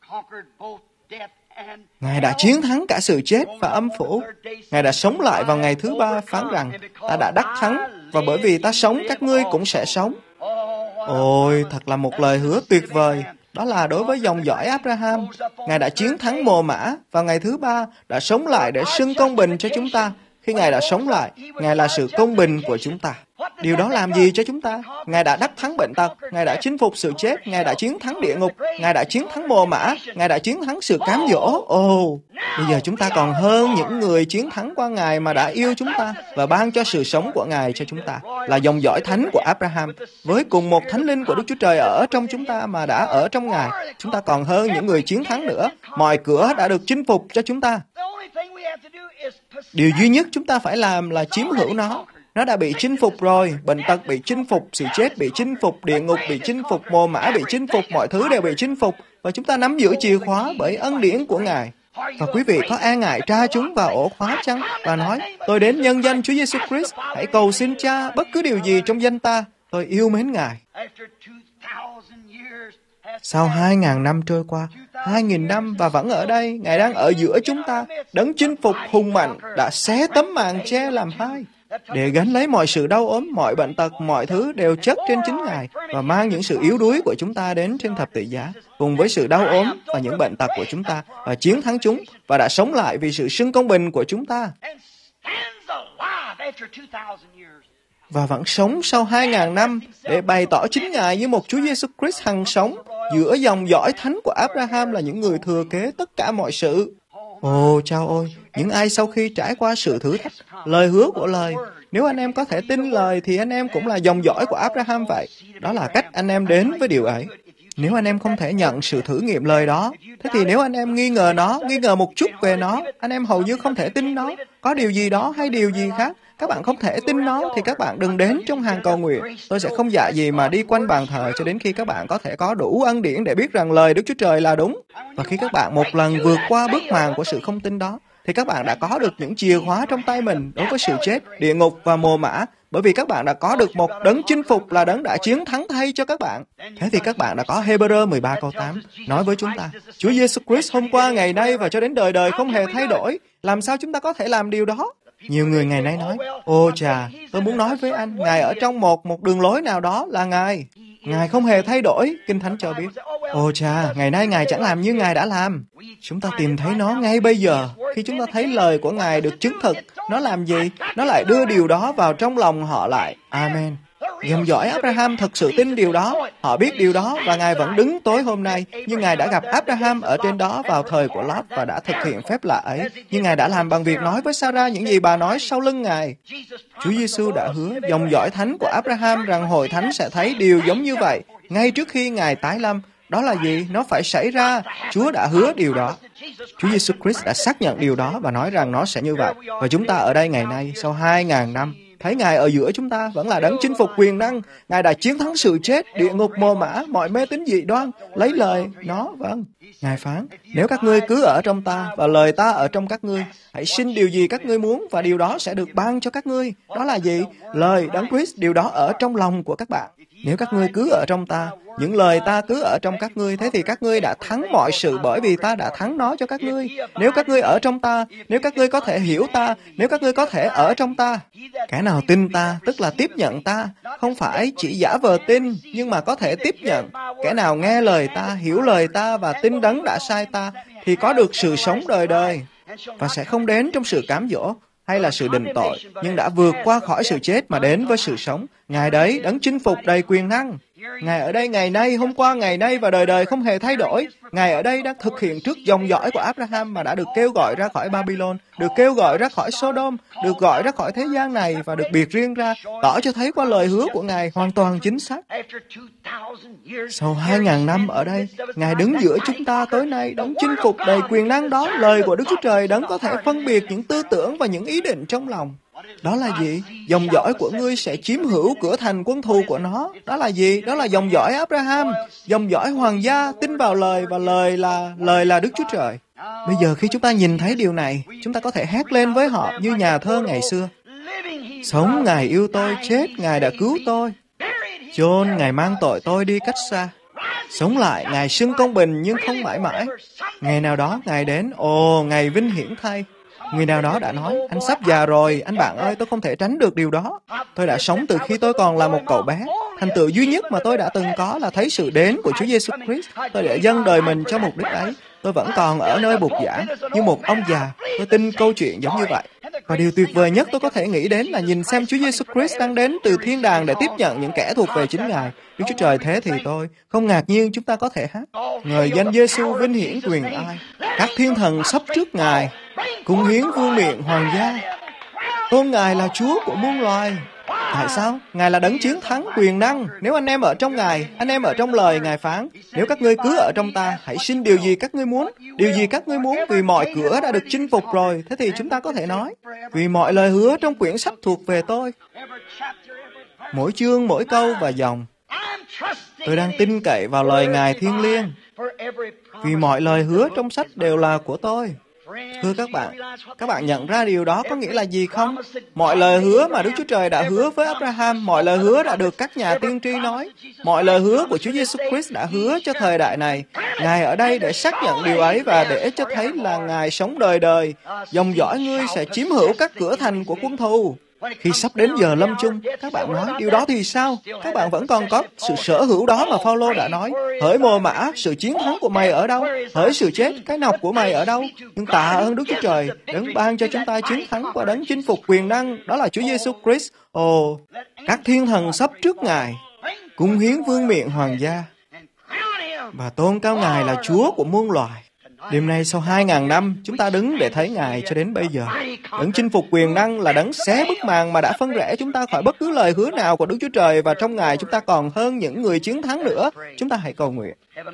A: Ngài đã chiến thắng cả sự chết và âm phủ. Ngài đã sống lại vào ngày thứ ba, phán rằng: ta đã đắc thắng, và bởi vì ta sống, các ngươi cũng sẽ sống. Ôi, thật là một lời hứa tuyệt vời. Đó là đối với dòng dõi Abraham. Ngài đã chiến thắng mồ mả vào ngày thứ ba, đã sống lại để xưng công bình cho chúng ta. Khi Ngài đã sống lại, Ngài là sự công bình của chúng ta. Điều đó làm gì cho chúng ta? Ngài đã đắc thắng bệnh tật, Ngài đã chinh phục sự chết, Ngài đã chiến thắng địa ngục, Ngài đã chiến thắng mồ mả, Ngài đã chiến thắng sự cám dỗ. Ồ, bây giờ chúng ta còn hơn những người chiến thắng qua Ngài mà đã yêu chúng ta và ban cho sự sống của Ngài cho chúng ta, là dòng dõi thánh của Abraham, với cùng một thánh linh của Đức Chúa Trời ở trong chúng ta mà đã ở trong Ngài. Chúng ta còn hơn những người chiến thắng nữa. Mọi cửa đã được chinh phục cho chúng ta. Điều duy nhất chúng ta phải làm là chiếm hữu nó. Nó đã bị chinh phục rồi. Bệnh tật bị chinh phục, sự chết bị chinh phục, địa ngục bị chinh phục, mồ mả bị chinh phục, mọi thứ đều bị chinh phục. Và chúng ta nắm giữ chìa khóa bởi ân điển của Ngài. Và quý vị có e ngại tra chúng vào ổ khóa chăng? Và nói: tôi đến nhân danh Chúa Giêsu Christ, hãy cầu xin Cha bất cứ điều gì trong danh ta. Tôi yêu mến Ngài. Sau 2.000 năm trôi qua, 2.000 năm và vẫn ở đây, Ngài đang ở giữa chúng ta. Đấng chinh phục hùng mạnh đã xé tấm màn che làm hai, để gánh lấy mọi sự đau ốm, mọi bệnh tật, mọi thứ đều chất trên chính Ngài, và mang những sự yếu đuối của chúng ta đến trên thập tự giá, cùng với sự đau ốm và những bệnh tật của chúng ta, và chiến thắng chúng, và đã sống lại vì sự xưng công bình của chúng ta. Và vẫn sống sau 2.000 năm để bày tỏ chính Ngài như một Chúa Giêsu Christ hằng sống giữa dòng dõi thánh của Abraham, là những người thừa kế tất cả mọi sự. Ồ chao ôi, những ai sau khi trải qua sự thử thách, lời hứa của lời, nếu anh em có thể tin lời thì anh em cũng là dòng dõi của Abraham vậy. Đó là cách anh em đến với điều ấy. Nếu anh em không thể nhận sự thử nghiệm lời đó, thế thì nếu anh em nghi ngờ nó, nghi ngờ một chút về nó, anh em hầu như không thể tin nó, có điều gì đó hay điều gì khác, các bạn không thể tin nó, thì các bạn đừng đến trong hàng cầu nguyện. Tôi sẽ không dạ gì mà đi quanh bàn thờ cho đến khi các bạn có thể có đủ ân điển để biết rằng lời Đức Chúa Trời là đúng. Và khi các bạn một lần vượt qua bức màn của sự không tin đó, thì các bạn đã có được những chìa khóa trong tay mình đối với sự chết, địa ngục và mồ mả, bởi vì các bạn đã có được một đấng chinh phục, là đấng đã chiến thắng thay cho các bạn. Thế thì các bạn đã có Hebrew 13 câu 8 nói với chúng ta: Chúa Giêsu Christ hôm qua, ngày nay và cho đến đời đời không hề thay đổi. Làm sao chúng ta có thể làm điều đó? Nhiều người ngày nay nói: ô chà, tôi muốn nói với anh, Ngài ở trong một đường lối nào đó là Ngài không hề thay đổi. Kinh Thánh cho biết: ô chà, ngày nay Ngài chẳng làm như Ngài đã làm. Chúng ta tìm thấy nó ngay bây giờ. Khi chúng ta thấy lời của Ngài được chứng thực, nó làm gì? Nó lại đưa điều đó vào trong lòng họ lại. Amen. Dòng dõi Abraham thật sự tin điều đó. Họ biết điều đó và Ngài vẫn đứng tối hôm nay. Nhưng Ngài đã gặp Abraham ở trên đó vào thời của Lot và đã thực hiện phép lạ ấy. Nhưng Ngài đã làm bằng việc nói với Sarah những gì bà nói sau lưng Ngài. Chúa Giêsu đã hứa dòng dõi thánh của Abraham rằng hội thánh sẽ thấy điều giống như vậy ngay trước khi Ngài tái lâm. Đó là gì? Nó phải xảy ra. Chúa đã hứa điều đó. Chúa Giêsu Christ đã xác nhận điều đó và nói rằng nó sẽ như vậy. Và chúng ta ở đây ngày nay, sau 2.000 năm, thấy Ngài ở giữa chúng ta vẫn là đấng chinh phục quyền năng. Ngài đã chiến thắng sự chết, địa ngục, mồ mả, mọi mê tín dị đoan, lấy lời nó. Vâng, Ngài phán: nếu các ngươi cứ ở trong ta và lời ta ở trong các ngươi, hãy xin điều gì các ngươi muốn và điều đó sẽ được ban cho các ngươi. Đó là gì? Lời đấng Christ, điều đó ở trong lòng của các bạn. Nếu các ngươi cứ ở trong ta, những lời ta cứ ở trong các ngươi, thế thì các ngươi đã thắng mọi sự, bởi vì ta đã thắng nó cho các ngươi. Nếu các ngươi ở trong ta, nếu các ngươi có thể hiểu ta, nếu các ngươi có thể ở trong ta. Kẻ nào tin ta, tức là tiếp nhận ta, không phải chỉ giả vờ tin, nhưng mà có thể tiếp nhận. Kẻ nào nghe lời ta, hiểu lời ta và tin đấng đã sai ta, thì có được sự sống đời đời, và sẽ không đến trong sự cám dỗ hay là sự định tội, nhưng đã vượt qua khỏi sự chết mà đến với sự sống. Ngài đấy, đấng chinh phục đầy quyền năng. Ngài ở đây ngày nay, hôm qua ngày nay và đời đời không hề thay đổi. Ngài ở đây đang thực hiện trước dòng dõi của Abraham mà đã được kêu gọi ra khỏi Babylon, được kêu gọi ra khỏi Sodom, được gọi ra khỏi thế gian này và được biệt riêng ra, tỏ cho thấy qua lời hứa của Ngài hoàn toàn chính xác. Sau 2.000 năm ở đây, Ngài đứng giữa chúng ta tối nay, đấng chinh phục đầy quyền năng đó, lời của Đức Chúa Trời đấng có thể phân biệt những tư tưởng và những ý định trong lòng. Đó là gì? Dòng dõi của ngươi sẽ chiếm hữu cửa thành quân thù của nó. Đó là gì? Đó là dòng dõi Abraham, dòng dõi hoàng gia, tin vào lời và lời là Đức Chúa Trời. Bây giờ khi chúng ta nhìn thấy điều này, chúng ta có thể hét lên với họ như nhà thơ ngày xưa. Sống Ngài yêu tôi, chết Ngài đã cứu tôi. Chôn Ngài mang tội tôi đi cách xa. Sống lại Ngài xưng công bình nhưng không mãi mãi. Ngày nào đó Ngài đến, Ngài vinh hiển thay. Người nào đó đã nói, anh sắp già rồi, anh bạn ơi, tôi không thể tránh được điều đó. Tôi đã sống từ khi tôi còn là một cậu bé. Thành tựu duy nhất mà tôi đã từng có là thấy sự đến của Chúa Giêsu Christ. Tôi đã dâng đời mình cho mục đích ấy. Tôi vẫn còn ở nơi bục giảng, như một ông già. Tôi tin câu chuyện giống như vậy. Và điều tuyệt vời nhất tôi có thể nghĩ đến là nhìn xem Chúa Giêsu Christ đang đến từ thiên đàng để tiếp nhận những kẻ thuộc về chính Ngài. Đức Chúa Trời thế thì tôi không ngạc nhiên chúng ta có thể hát. Ngợi danh Giêsu vinh hiển quyền ai. Các thiên thần sắp trước Ngài, cúng hiến vương miện hoàng gia. Tôn Ngài là Chúa của muôn loài. Tại sao? Ngài là đấng chiến thắng quyền năng. Nếu anh em ở trong Ngài, anh em ở trong lời Ngài phán, nếu các ngươi cứ ở trong ta, hãy xin điều gì các ngươi muốn. Điều gì các ngươi muốn, vì mọi cửa đã được chinh phục rồi. Thế thì chúng ta có thể nói, vì mọi lời hứa trong quyển sách thuộc về tôi. Mỗi chương, mỗi câu và dòng. Tôi đang tin cậy vào lời Ngài thiêng liêng. Vì mọi lời hứa trong sách đều là của tôi. Thưa các bạn nhận ra điều đó có nghĩa là gì không? Mọi lời hứa mà Đức Chúa Trời đã hứa với Abraham, mọi lời hứa đã được các nhà tiên tri nói, mọi lời hứa của Chúa Giêsu Christ đã hứa cho thời đại này. Ngài ở đây để xác nhận điều ấy và để cho thấy là Ngài sống đời đời. Dòng dõi ngươi sẽ chiếm hữu các cửa thành của quân thù. Khi sắp đến giờ lâm chung, các bạn nói, điều đó thì sao? Các bạn vẫn còn có sự sở hữu đó mà Phao-lô đã nói. Hỡi mồ mã, sự chiến thắng của mày ở đâu? Hỡi sự chết, cái nọc của mày ở đâu? Nhưng tạ ơn Đức Chúa Trời, đấng ban cho chúng ta chiến thắng qua đấng chinh phục quyền năng, đó là Chúa Giêsu Christ. Các thiên thần sắp trước Ngài, cúng hiến vương miện hoàng gia, và tôn cao Ngài là Chúa của muôn loài. Đêm nay sau 2.000 năm, chúng ta đứng để thấy Ngài cho đến bây giờ. Đấng chinh phục quyền năng là đấng xé bức màn mà đã phân rẽ chúng ta khỏi bất cứ lời hứa nào của Đức Chúa Trời, và trong Ngài chúng ta còn hơn những người chiến thắng nữa. Chúng ta hãy cầu nguyện.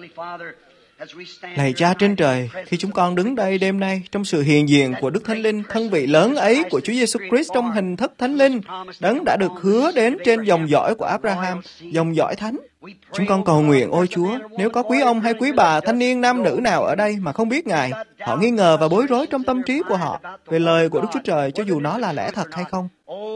A: Lạy Cha trên trời, khi chúng con đứng đây đêm nay trong sự hiện diện của Đức Thánh Linh, thân vị lớn ấy của Chúa Giêsu Christ trong hình thức Thánh Linh, đấng đã được hứa đến trên dòng dõi của Abraham, dòng dõi thánh. Chúng con cầu nguyện, ôi Chúa, nếu có quý ông hay quý bà, thanh niên nam nữ nào ở đây mà không biết Ngài, họ nghi ngờ và bối rối trong tâm trí của họ về lời của Đức Chúa Trời, cho dù nó là lẽ thật hay không.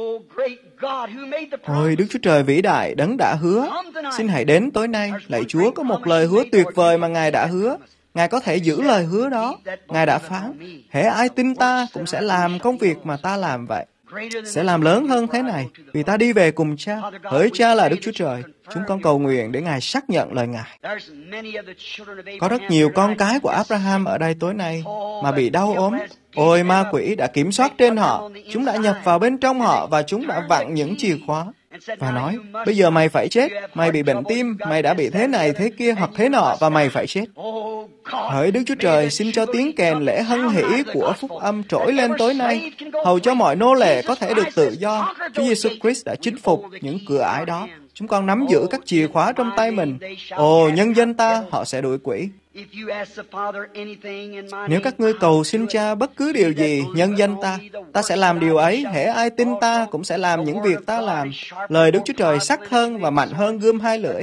A: Ôi Đức Chúa Trời vĩ đại, đấng đã hứa, xin hãy đến tối nay. Lạy Chúa, có một lời hứa tuyệt vời mà Ngài đã hứa. Ngài có thể giữ lời hứa đó. Ngài đã phán, hễ ai tin ta cũng sẽ làm công việc mà ta làm vậy. Sẽ làm lớn hơn thế này, vì ta đi về cùng Cha. Hỡi Cha là Đức Chúa Trời, chúng con cầu nguyện để Ngài xác nhận lời Ngài. Có rất nhiều con cái của Abraham ở đây tối nay mà bị đau ốm. Ôi ma quỷ đã kiểm soát trên họ, chúng đã nhập vào bên trong họ và chúng đã vặn những chìa khóa. Và nói, bây giờ mày phải chết, mày bị bệnh tim, mày đã bị thế này, thế kia hoặc thế nọ và mày phải chết. Hỡi Đức Chúa Trời, xin cho tiếng kèn lễ hân hỷ của phúc âm trỗi lên tối nay, hầu cho mọi nô lệ có thể được tự do. Chúa Giêsu Christ đã chinh phục những cửa ải đó. Chúng con nắm giữ các chìa khóa trong tay mình. Nhân dân ta, họ sẽ đuổi quỷ. Nếu các ngươi cầu xin Cha bất cứ điều gì, nhân danh ta sẽ làm điều ấy. Hễ ai tin ta cũng sẽ làm những việc ta làm. Lời Đức Chúa Trời sắc hơn và mạnh hơn gươm hai lưỡi,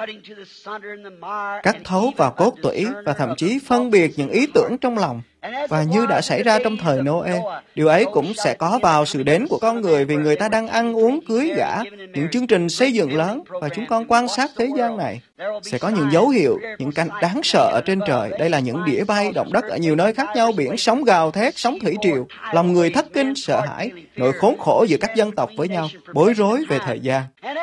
A: cắt thấu vào cốt tủy và thậm chí phân biệt những ý tưởng trong lòng. Và như đã xảy ra trong thời Noe, điều ấy cũng sẽ có vào sự đến của con người, vì người ta đang ăn uống cưới gả, những chương trình xây dựng lớn, và chúng con quan sát thế gian này. Sẽ có những dấu hiệu, những cảnh đáng sợ ở trên trời. Đây là những đĩa bay, động đất ở nhiều nơi khác nhau, biển sóng gào thét, sóng thủy triều, lòng người thất kinh, sợ hãi, nỗi khốn khổ giữa các dân tộc với nhau, bối rối về thời gian.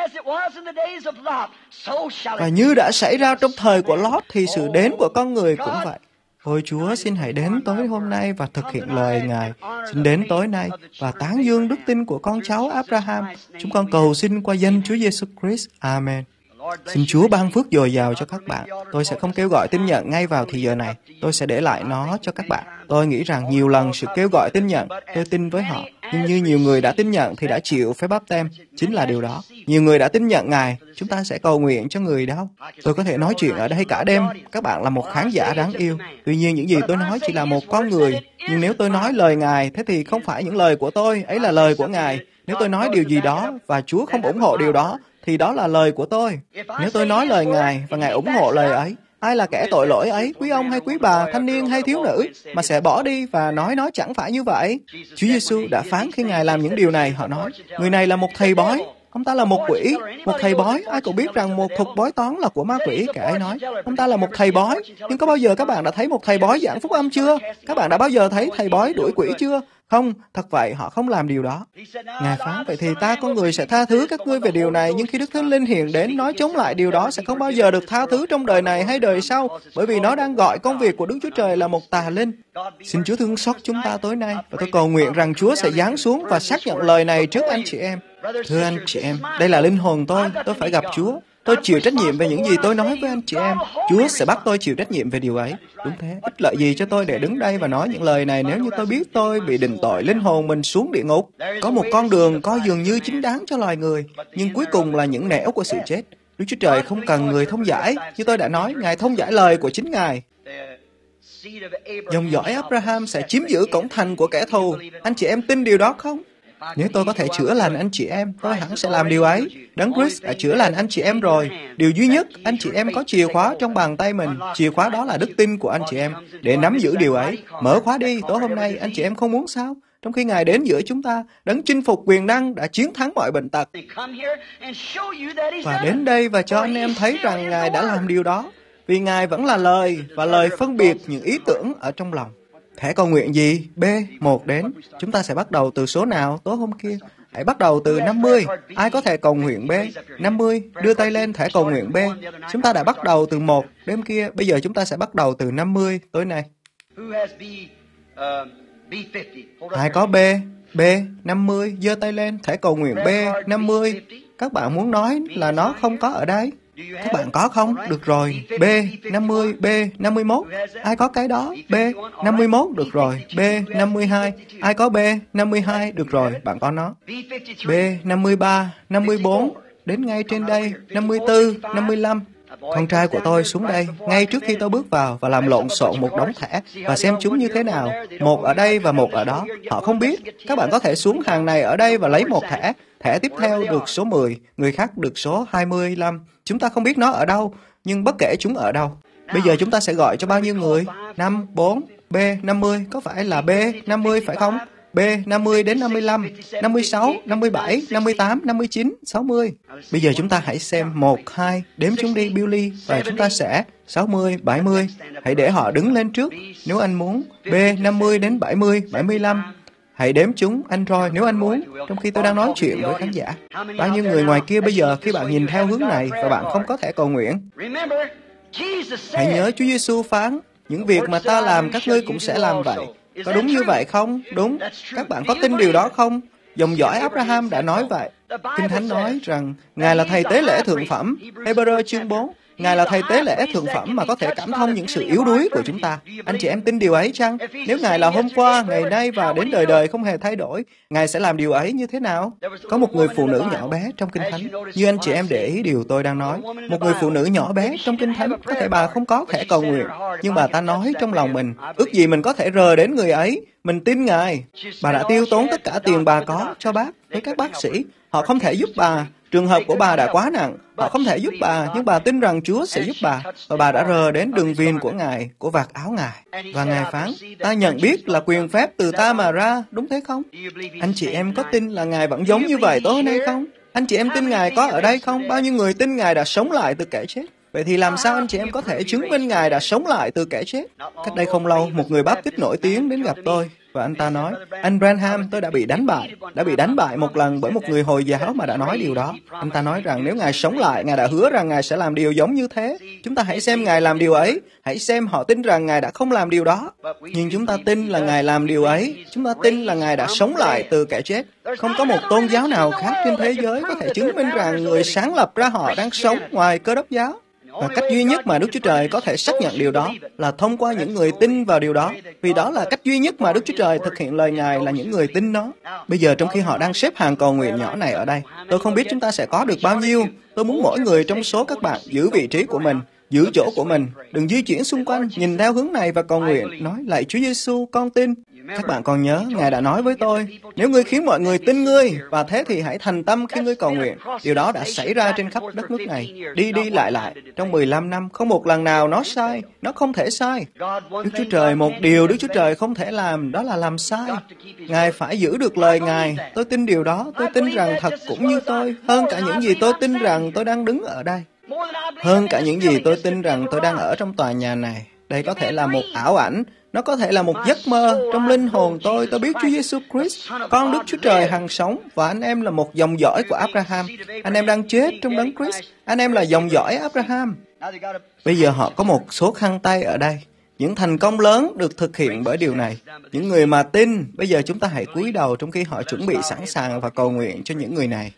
A: Và như đã xảy ra trong thời của Lót, thì sự đến của con người cũng vậy. Ôi Chúa, xin hãy đến tối hôm nay và thực hiện lời Ngài. Xin đến tối nay và tán dương đức tin của con cháu Abraham. Chúng con cầu xin qua danh Chúa Giêsu Christ. Amen. Xin Chúa ban phước dồi dào cho các bạn. Tôi sẽ không kêu gọi tín nhận ngay vào thì giờ này. Tôi sẽ để lại nó cho các bạn. Tôi nghĩ rằng nhiều lần sự kêu gọi tín nhận, tôi tin với họ. Nhưng như nhiều người đã tín nhận thì đã chịu phép báp têm. Chính là điều đó. Nhiều người đã tín nhận Ngài, chúng ta sẽ cầu nguyện cho người đó. Tôi có thể nói chuyện ở đây cả đêm. Các bạn là một khán giả đáng yêu. Tuy nhiên những gì tôi nói chỉ là một con người. Nhưng nếu tôi nói lời Ngài, thế thì không phải những lời của tôi, ấy là lời của Ngài. Nếu tôi nói điều gì đó và Chúa không ủng hộ điều đó, thì đó là lời của tôi. Nếu tôi nói lời Ngài và Ngài ủng hộ lời ấy, ai là kẻ tội lỗi ấy, quý ông hay quý bà, thanh niên hay thiếu nữ, mà sẽ bỏ đi và nói nó chẳng phải như vậy? Chúa Giêsu đã phán khi Ngài làm những điều này, họ nói, người này là một thầy bói, ông ta là một quỷ, một thầy bói. Ai cũng biết rằng một thuật bói toán là của ma quỷ. Kẻ ấy nói, ông ta là một thầy bói. Nhưng có bao giờ các bạn đã thấy một thầy bói giảng phúc âm chưa? Các bạn đã bao giờ thấy thầy bói đuổi quỷ chưa? Không, thật vậy, họ không làm điều đó. Ngài phán, vậy thì ta con người sẽ tha thứ các ngươi về điều này, nhưng khi Đức Thánh Linh hiện đến nói chống lại điều đó sẽ không bao giờ được tha thứ trong đời này hay đời sau, bởi vì nó đang gọi công việc của Đức Chúa Trời là một tà linh. Xin Chúa thương xót chúng ta tối nay, và tôi cầu nguyện rằng Chúa sẽ giáng xuống và xác nhận lời này trước anh chị em. Thưa anh chị em, đây là linh hồn tôi phải gặp Chúa. Tôi chịu trách nhiệm về những gì tôi nói với anh chị em. Chúa sẽ bắt tôi chịu trách nhiệm về điều ấy. Đúng thế, ích lợi gì cho tôi để đứng đây và nói những lời này nếu như tôi biết tôi bị định tội linh hồn mình xuống địa ngục. Có một con đường coi dường như chính đáng cho loài người, nhưng cuối cùng là những nẻo của sự chết. Đức Chúa Trời không cần người thông giải. Như tôi đã nói, Ngài thông giải lời của chính Ngài. Dòng dõi Abraham sẽ chiếm giữ cổng thành của kẻ thù. Anh chị em tin điều đó không? Nếu tôi có thể chữa lành anh chị em, tôi hẳn sẽ làm điều ấy. Đấng Christ đã chữa lành anh chị em rồi. Điều duy nhất, anh chị em có chìa khóa trong bàn tay mình. Chìa khóa đó là đức tin của anh chị em. Để nắm giữ điều ấy, mở khóa đi. Tối hôm nay, anh chị em không muốn sao? Trong khi Ngài đến giữa chúng ta, Đấng chinh phục quyền năng đã chiến thắng mọi bệnh tật. Và đến đây và cho anh em thấy rằng Ngài đã làm điều đó. Vì Ngài vẫn là lời, và lời phân biệt những ý tưởng ở trong lòng. Thẻ cầu nguyện gì? B, 1 đến. Chúng ta sẽ bắt đầu từ số nào tối hôm kia? Hãy bắt đầu từ 50. Ai có thể cầu nguyện B? 50. Đưa tay lên thẻ cầu nguyện B. Chúng ta đã bắt đầu từ 1 đêm kia. Bây giờ chúng ta sẽ bắt đầu từ 50 tối nay. Ai có B? B, 50. Giơ tay lên thẻ cầu nguyện B, 50. Các bạn muốn nói là nó không có ở đây. Các bạn có không? Được rồi. B, 50, B, 51. Ai có cái đó? B, 51. Được rồi. B, 52. Ai có B, 52. Được rồi. Bạn có nó. B, 53, 54. Đến ngay trên đây. 54, 55. Con trai của tôi xuống đây, ngay trước khi tôi bước vào và làm lộn xộn một đống thẻ và xem chúng như thế nào. Một ở đây và một ở đó. Họ không biết. Các bạn có thể xuống hàng này ở đây và lấy một thẻ. Thẻ tiếp theo được số 10, người khác được số 25. Chúng ta không biết nó ở đâu, nhưng bất kể chúng ở đâu. Bây giờ chúng ta sẽ gọi cho bao nhiêu người? 5, 4, B, 50. Có phải là B, 50 phải không? B, 50 đến 55, 56, 57, 58, 59, 60. Bây giờ chúng ta hãy xem 1, 2, đếm chúng đi Billy, và chúng ta sẽ 60, 70. Hãy để họ đứng lên trước nếu anh muốn. B, 50 đến 70, 75. Hãy đếm chúng, anh Roy, nếu anh muốn, trong khi tôi đang nói chuyện với khán giả. Bao nhiêu người ngoài kia bây giờ khi bạn nhìn theo hướng này và bạn không có thể cầu nguyện? Hãy nhớ Chúa Giêsu phán, những việc mà ta làm các ngươi cũng sẽ làm vậy. Có đúng như vậy không? Đúng. Các bạn có tin điều đó không? Dòng dõi Abraham đã nói vậy. Kinh Thánh nói rằng Ngài là thầy tế lễ thượng phẩm. Hebrew chương 4. Ngài là thầy tế lễ thượng phẩm mà có thể cảm thông những sự yếu đuối của chúng ta. Anh chị em tin điều ấy chăng? Nếu Ngài là hôm qua, ngày nay và đến đời đời không hề thay đổi, Ngài sẽ làm điều ấy như thế nào? Có một người phụ nữ nhỏ bé trong Kinh Thánh. Như anh chị em để ý điều tôi đang nói. Một người phụ nữ nhỏ bé trong Kinh Thánh. Có thể bà không có thể cầu nguyện, nhưng bà ta nói trong lòng mình, ước gì mình có thể rờ đến người ấy. Mình tin Ngài. Bà đã tiêu tốn tất cả tiền bà có cho bác với các bác sĩ. Họ không thể giúp bà. Trường hợp của bà đã quá nặng. Họ không thể giúp bà, nhưng bà tin rằng Chúa sẽ giúp bà. Và bà đã rờ đến đường viền của Ngài, của vạt áo Ngài. Và Ngài phán, ta nhận biết là quyền phép từ ta mà ra. Đúng thế không? Anh chị em có tin là Ngài vẫn giống như vậy tối nay không? Anh chị em tin Ngài có ở đây không? Bao nhiêu người tin Ngài đã sống lại từ kẻ chết? Vậy thì làm sao anh chị em có thể chứng minh Ngài đã sống lại từ kẻ chết? Cách đây không lâu, một người Báp-tít nổi tiếng đến gặp tôi. Và anh ta nói, anh Branham, tôi đã bị đánh bại một lần bởi một người Hồi giáo mà đã nói điều đó. Anh ta nói rằng nếu Ngài sống lại, Ngài đã hứa rằng Ngài sẽ làm điều giống như thế. Chúng ta hãy xem Ngài làm điều ấy, hãy xem họ tin rằng Ngài đã không làm điều đó. Nhưng chúng ta tin là Ngài làm điều ấy, chúng ta tin là Ngài đã sống lại từ kẻ chết. Không có một tôn giáo nào khác trên thế giới có thể chứng minh rằng người sáng lập ra họ đang sống ngoài Cơ Đốc giáo. Và cách duy nhất mà Đức Chúa Trời có thể xác nhận điều đó là thông qua những người tin vào điều đó. Vì đó là cách duy nhất mà Đức Chúa Trời thực hiện lời Ngài là những người tin nó. Bây giờ trong khi họ đang xếp hàng cầu nguyện nhỏ này ở đây, tôi không biết chúng ta sẽ có được bao nhiêu. Tôi muốn mỗi người trong số các bạn giữ vị trí của mình, giữ chỗ của mình. Đừng di chuyển xung quanh, nhìn theo hướng này và cầu nguyện, nói lạy Chúa Giêsu, con tin. Các bạn còn nhớ, Ngài đã nói với tôi, nếu ngươi khiến mọi người tin ngươi, và thế thì hãy thành tâm khi ngươi cầu nguyện. Điều đó đã xảy ra trên khắp đất nước này, đi lại, trong 15 năm, không một lần nào nó sai, nó không thể sai. Đức Chúa Trời, một điều Đức Chúa Trời không thể làm, đó là làm sai. Ngài phải giữ được lời Ngài, tôi tin điều đó, tôi tin rằng thật cũng như tôi, hơn cả những gì tôi tin rằng tôi đang đứng ở đây. Hơn cả những gì tôi tin rằng tôi đang ở trong tòa nhà này. Đây có thể là một ảo ảnh, nó có thể là một giấc mơ. Trong linh hồn tôi biết Chúa Giêsu Christ, con Đức Chúa Trời hằng sống, và anh em là một dòng dõi của Abraham. Anh em đang chết trong đấng Christ. Anh em là dòng dõi Abraham. Bây giờ họ có một số khăn tay ở đây. Những thành công lớn được thực hiện bởi điều này. Những người mà tin, bây giờ chúng ta hãy cúi đầu trong khi họ chuẩn bị sẵn sàng và cầu nguyện cho những người này.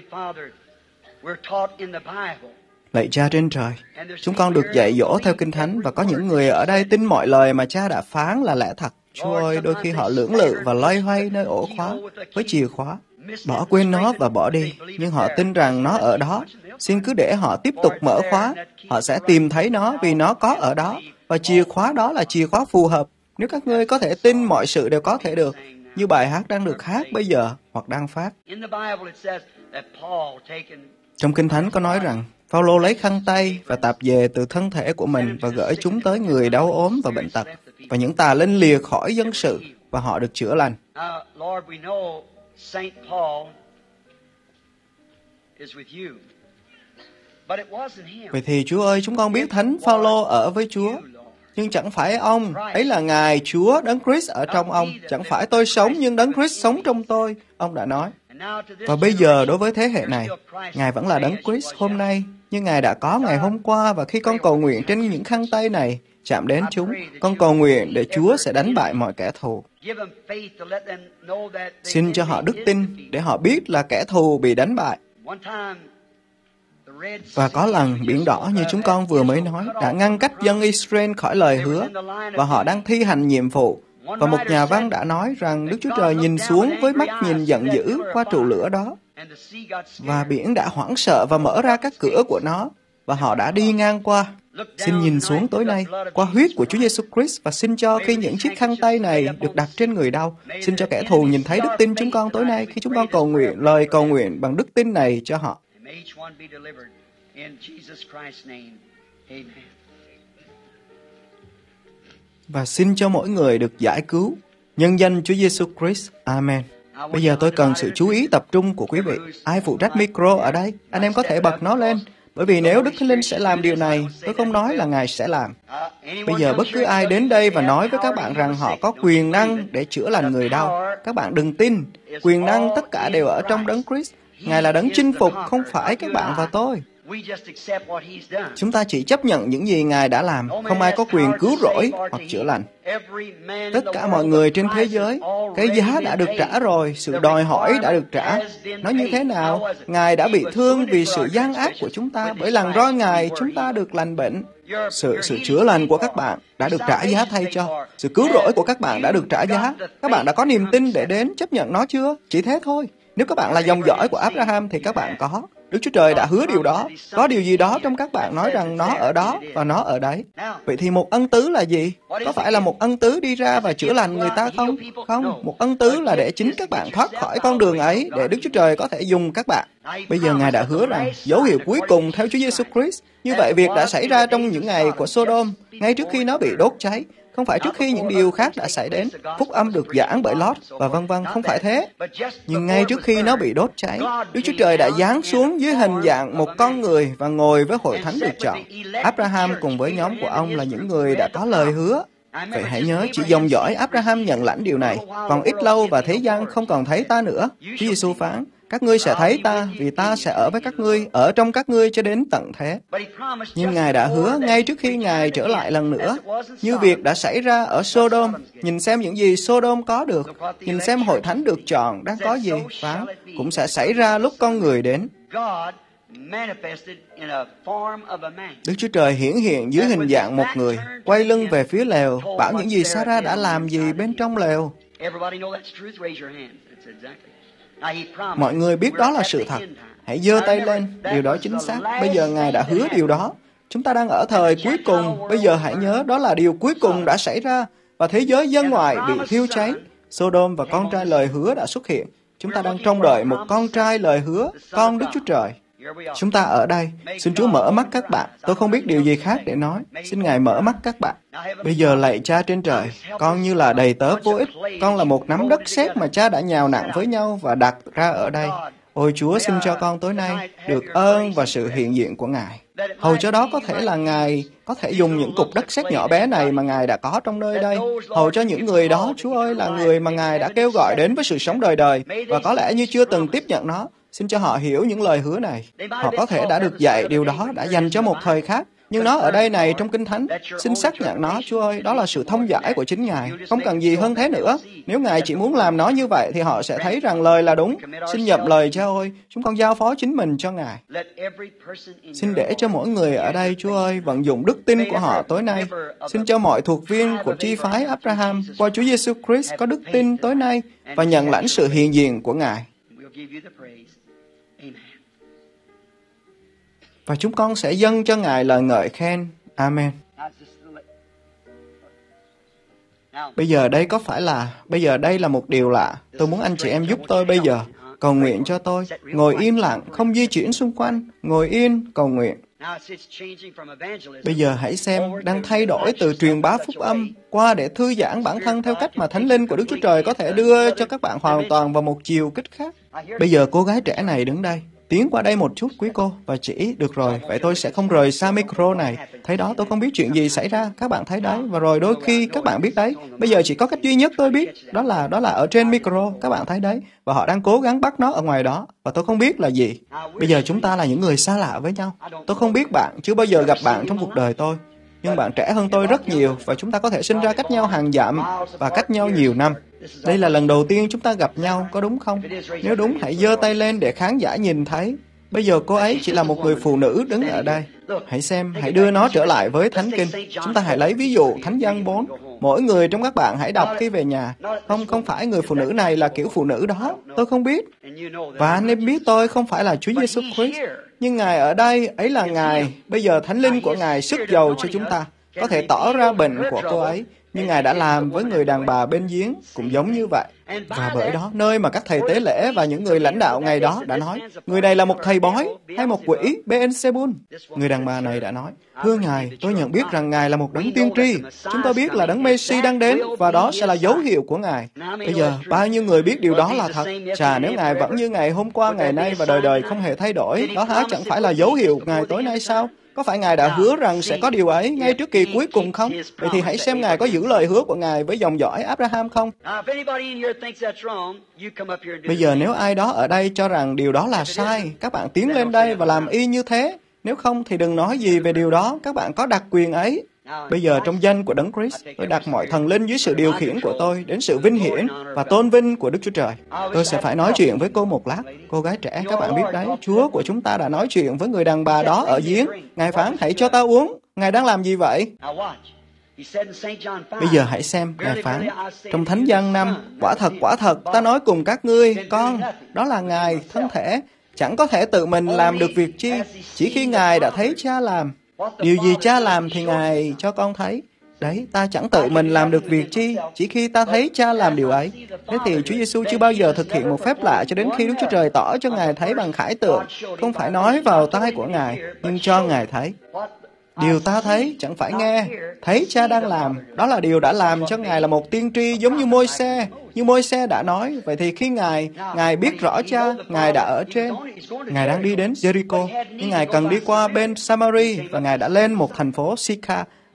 A: Lạy Cha trên trời, chúng con được dạy dỗ theo Kinh Thánh và có những người ở đây tin mọi lời mà Cha đã phán là lẽ thật. Chúa ơi, đôi khi họ lưỡng lự và loay hoay nơi ổ khóa với chìa khóa, bỏ quên nó và bỏ đi, nhưng họ tin rằng nó ở đó. Xin cứ để họ tiếp tục mở khóa, họ sẽ tìm thấy nó vì nó có ở đó, và chìa khóa đó là chìa khóa phù hợp. Nếu các ngươi có thể tin, mọi sự đều có thể được, như bài hát đang được hát bây giờ hoặc đang phát. Trong Kinh Thánh có nói rằng Phao-lô lấy khăn tay và tạp dề từ thân thể của mình và gửi chúng tới người đau ốm và bệnh tật, và những tà linh lìa khỏi dân sự, và họ được chữa lành. Vậy thì Chúa ơi, chúng con biết Thánh Phao-lô ở với Chúa, nhưng chẳng phải ông, ấy là Ngài Chúa, Đấng Christ ở trong ông. Chẳng phải tôi sống, nhưng Đấng Christ sống trong tôi, ông đã nói. Và bây giờ đối với thế hệ này, Ngài vẫn là Đấng Christ hôm nay, như Ngài đã có ngày hôm qua, và khi con cầu nguyện trên những khăn tay này, chạm đến chúng, con cầu nguyện để Chúa sẽ đánh bại mọi kẻ thù. Xin cho họ đức tin để họ biết là kẻ thù bị đánh bại. Và có lần biển đỏ như chúng con vừa mới nói đã ngăn cách dân Israel khỏi lời hứa, và họ đang thi hành nhiệm vụ. Và một nhà văn đã nói rằng Đức Chúa Trời nhìn xuống với mắt nhìn giận dữ qua trụ lửa đó, và biển đã hoảng sợ và mở ra các cửa của nó, và họ đã đi ngang qua. Xin nhìn xuống tối nay qua huyết của Chúa Giêsu Christ, và xin cho khi những chiếc khăn tay này được đặt trên người đau, xin cho kẻ thù nhìn thấy đức tin chúng con tối nay khi chúng con cầu nguyện lời cầu nguyện bằng đức tin này cho họ. Và xin cho mỗi người được giải cứu. Nhân danh Chúa Giêsu Christ. Amen. Bây giờ tôi cần sự chú ý tập trung của quý vị. Ai phụ trách micro ở đây? Anh em có thể bật nó lên. Bởi vì nếu Đức Thánh Linh sẽ làm điều này, tôi không nói là Ngài sẽ làm. Bây giờ bất cứ ai đến đây và nói với các bạn rằng họ có quyền năng để chữa lành người đau, các bạn đừng tin. Quyền năng tất cả đều ở trong Đấng Christ. Ngài là Đấng chinh phục, không phải các bạn và tôi. Chúng ta chỉ chấp nhận những gì Ngài đã làm. Không ai có quyền cứu rỗi hoặc chữa lành. Tất cả mọi người trên thế giới, cái giá đã được trả rồi, sự đòi hỏi đã được trả. Nói như thế nào? Ngài đã bị thương vì sự gian ác của chúng ta, bởi lần roi Ngài chúng ta được lành bệnh. Sự chữa lành của các bạn đã được trả giá thay cho. Sự cứu rỗi của các bạn đã được trả giá. Các bạn đã có niềm tin để đến chấp nhận nó chưa? Chỉ thế thôi. Nếu các bạn là dòng dõi của Abraham thì các bạn có. Đức Chúa Trời đã hứa điều đó. Có điều gì đó trong các bạn nói rằng nó ở đó và nó ở đấy. Vậy thì một ân tứ là gì? Có phải là một ân tứ đi ra và chữa lành người ta không? Không, một ân tứ là để chính các bạn thoát khỏi con đường ấy, để Đức Chúa Trời có thể dùng các bạn. Bây giờ Ngài đã hứa rằng dấu hiệu cuối cùng theo Chúa Giêsu Christ. Như vậy việc đã xảy ra trong những ngày của Sodom, ngay trước khi nó bị đốt cháy. Không phải trước khi những điều khác đã xảy đến, phúc âm được giảng bởi Lót và vân vân, không phải thế. Nhưng ngay trước khi nó bị đốt cháy, Đức Chúa Trời đã giáng xuống dưới hình dạng một con người và ngồi với hội thánh được chọn. Abraham cùng với nhóm của ông là những người đã có lời hứa. Vậy hãy nhớ, chỉ dòng dõi Abraham nhận lãnh điều này. Còn ít lâu và thế gian không còn thấy ta nữa. Chúa Giêsu phán, các ngươi sẽ thấy ta, vì ta sẽ ở với các ngươi, ở trong các ngươi cho đến tận thế. Nhưng Ngài đã hứa ngay trước khi Ngài trở lại lần nữa, như việc đã xảy ra ở Sodom. Nhìn xem những gì Sodom có được, nhìn xem hội thánh được chọn đang có gì, phán, cũng sẽ xảy ra lúc con người đến. Đức Chúa Trời hiển hiện dưới hình dạng một người, quay lưng về phía lều, bảo những gì Sarah đã làm gì bên trong lều. Mọi người biết đó là sự thật. Hãy giơ tay lên, điều đó chính xác. Bây giờ Ngài đã hứa điều đó. Chúng ta đang ở thời cuối cùng. Bây giờ hãy nhớ đó là điều cuối cùng đã xảy ra, và thế giới dân ngoại bị thiêu cháy. Sodom và con trai lời hứa đã xuất hiện. Chúng ta đang trông đợi một con trai lời hứa, con Đức Chúa Trời. Chúng ta ở đây. Xin Chúa mở mắt các bạn. Tôi không biết điều gì khác để nói. Xin Ngài mở mắt các bạn. Bây giờ lạy Cha trên trời, con như là đầy tớ vô ích. Con là một nắm đất sét mà Cha đã nhào nặn với nhau và đặt ra ở đây. Ôi Chúa, xin cho con tối nay được ơn và sự hiện diện của Ngài. Hầu cho đó có thể là Ngài có thể dùng những cục đất sét nhỏ bé này mà Ngài đã có trong nơi đây. Hầu cho những người đó, Chúa ơi, là người mà Ngài đã kêu gọi đến với sự sống đời đời, và có lẽ như chưa từng tiếp nhận nó. Xin cho họ hiểu những lời hứa này. Họ có thể đã được dạy điều đó, đã dành cho một thời khác, nhưng nó ở đây này trong Kinh Thánh. Xin xác nhận nó, Chúa ơi, đó là sự thông giải của chính Ngài. Không cần gì hơn thế nữa. Nếu Ngài chỉ muốn làm nó như vậy, thì họ sẽ thấy rằng lời là đúng. Xin nhậm lời, Cha ơi, chúng con giao phó chính mình cho Ngài. Xin để cho mỗi người ở đây, Chúa ơi, vận dụng đức tin của họ tối nay. Xin cho mọi thuộc viên của chi phái Abraham qua Chúa Giêsu Christ có đức tin tối nay và nhận lãnh sự hiện diện của Ngài. Và chúng con sẽ dâng cho Ngài lời ngợi khen. Amen. Bây giờ đây là một điều lạ. Tôi muốn anh chị em giúp tôi bây giờ. Cầu nguyện cho tôi. Ngồi im lặng, không di chuyển xung quanh. Ngồi yên, cầu nguyện. Bây giờ hãy xem, đang thay đổi từ truyền bá phúc âm qua để thư giãn bản thân theo cách mà Thánh Linh của Đức Chúa Trời có thể đưa cho các bạn hoàn toàn vào một chiều kích khác. Bây giờ cô gái trẻ này đứng đây. Tiến qua đây một chút, quý cô, và chỉ, được rồi, vậy tôi sẽ không rời xa micro này. Thấy đó, tôi không biết chuyện gì xảy ra, các bạn thấy đấy, và rồi đôi khi các bạn biết đấy. Bây giờ chỉ có cách duy nhất tôi biết, đó là ở trên micro, các bạn thấy đấy, và họ đang cố gắng bắt nó ở ngoài đó, và tôi không biết là gì. Bây giờ chúng ta là những người xa lạ với nhau. Tôi không biết bạn, chưa bao giờ gặp bạn trong cuộc đời tôi. Nhưng bạn trẻ hơn tôi rất nhiều, và chúng ta có thể sinh ra cách nhau hàng dặm và cách nhau nhiều năm. Đây là lần đầu tiên chúng ta gặp nhau, có đúng không? Nếu đúng, hãy giơ tay lên để khán giả nhìn thấy. Bây giờ cô ấy chỉ là một người phụ nữ đứng ở đây. Hãy xem, hãy đưa nó trở lại với Thánh Kinh. Chúng ta hãy lấy ví dụ Thánh Giăng 4. Mỗi người trong các bạn hãy đọc khi về nhà. Không phải người phụ nữ này là kiểu phụ nữ đó. Tôi không biết. Và anh em biết tôi không phải là Chúa Giêsu Christ. Nhưng Ngài ở đây, ấy là Ngài. Bây giờ Thánh Linh của Ngài sức giàu cho chúng ta. Có thể tỏ ra bệnh của cô ấy. Nhưng Ngài đã làm với người đàn bà bên giếng cũng giống như vậy. Và bởi đó, nơi mà các thầy tế lễ và những người lãnh đạo ngày đó đã nói, người này là một thầy bói hay một quỷ Beelzebul. Người đàn bà này đã nói, thưa Ngài, tôi nhận biết rằng Ngài là một đấng tiên tri. Chúng tôi biết là đấng Messi đang đến và đó sẽ là dấu hiệu của Ngài. Bây giờ, bao nhiêu người biết điều đó là thật? Chà, nếu Ngài vẫn như ngày hôm qua, ngày nay và đời đời không hề thay đổi, đó há chẳng phải là dấu hiệu Ngài tối nay sao? Có phải Ngài đã hứa rằng sẽ có điều ấy ngay trước kỳ cuối cùng không? Vậy thì hãy xem Ngài có giữ lời hứa của Ngài với dòng dõi Abraham không? Bây giờ nếu ai đó ở đây cho rằng điều đó là sai, các bạn tiến lên đây và làm y như thế. Nếu không thì đừng nói gì về điều đó, các bạn có đặc quyền ấy. Bây giờ trong danh của Đấng Christ, tôi đặt mọi thần linh dưới sự điều khiển của tôi đến sự vinh hiển và tôn vinh của Đức Chúa Trời. Tôi sẽ phải nói chuyện với cô một lát. Cô gái trẻ, các bạn biết đấy, Chúa của chúng ta đã nói chuyện với người đàn bà đó ở giếng. Ngài phán, hãy cho ta uống. Ngài đang làm gì vậy? Bây giờ hãy xem, Ngài phán, trong Thánh Giăng 5, quả thật, ta nói cùng các ngươi, con, đó là Ngài, thân thể, chẳng có thể tự mình làm được việc chi, chỉ khi Ngài đã thấy Cha làm. Điều gì Cha làm thì Ngài cho con thấy. Đấy, ta chẳng tự mình làm được việc chi, chỉ khi ta thấy Cha làm điều ấy. Thế thì Chúa Giêsu chưa bao giờ thực hiện một phép lạ cho đến khi Đức Chúa Trời tỏ cho Ngài thấy bằng khải tượng, không phải nói vào tai của Ngài, nhưng cho Ngài thấy. Điều ta thấy chẳng phải nghe, thấy Cha đang làm, đó là điều đã làm cho Ngài là một tiên tri giống như Môi-se. Như Môi-se đã nói, vậy thì khi Ngài biết rõ Cha, Ngài đã ở trên. Ngài đang đi đến Jericho, nhưng Ngài cần đi qua bên Samari, và Ngài đã lên một thành phố Sika,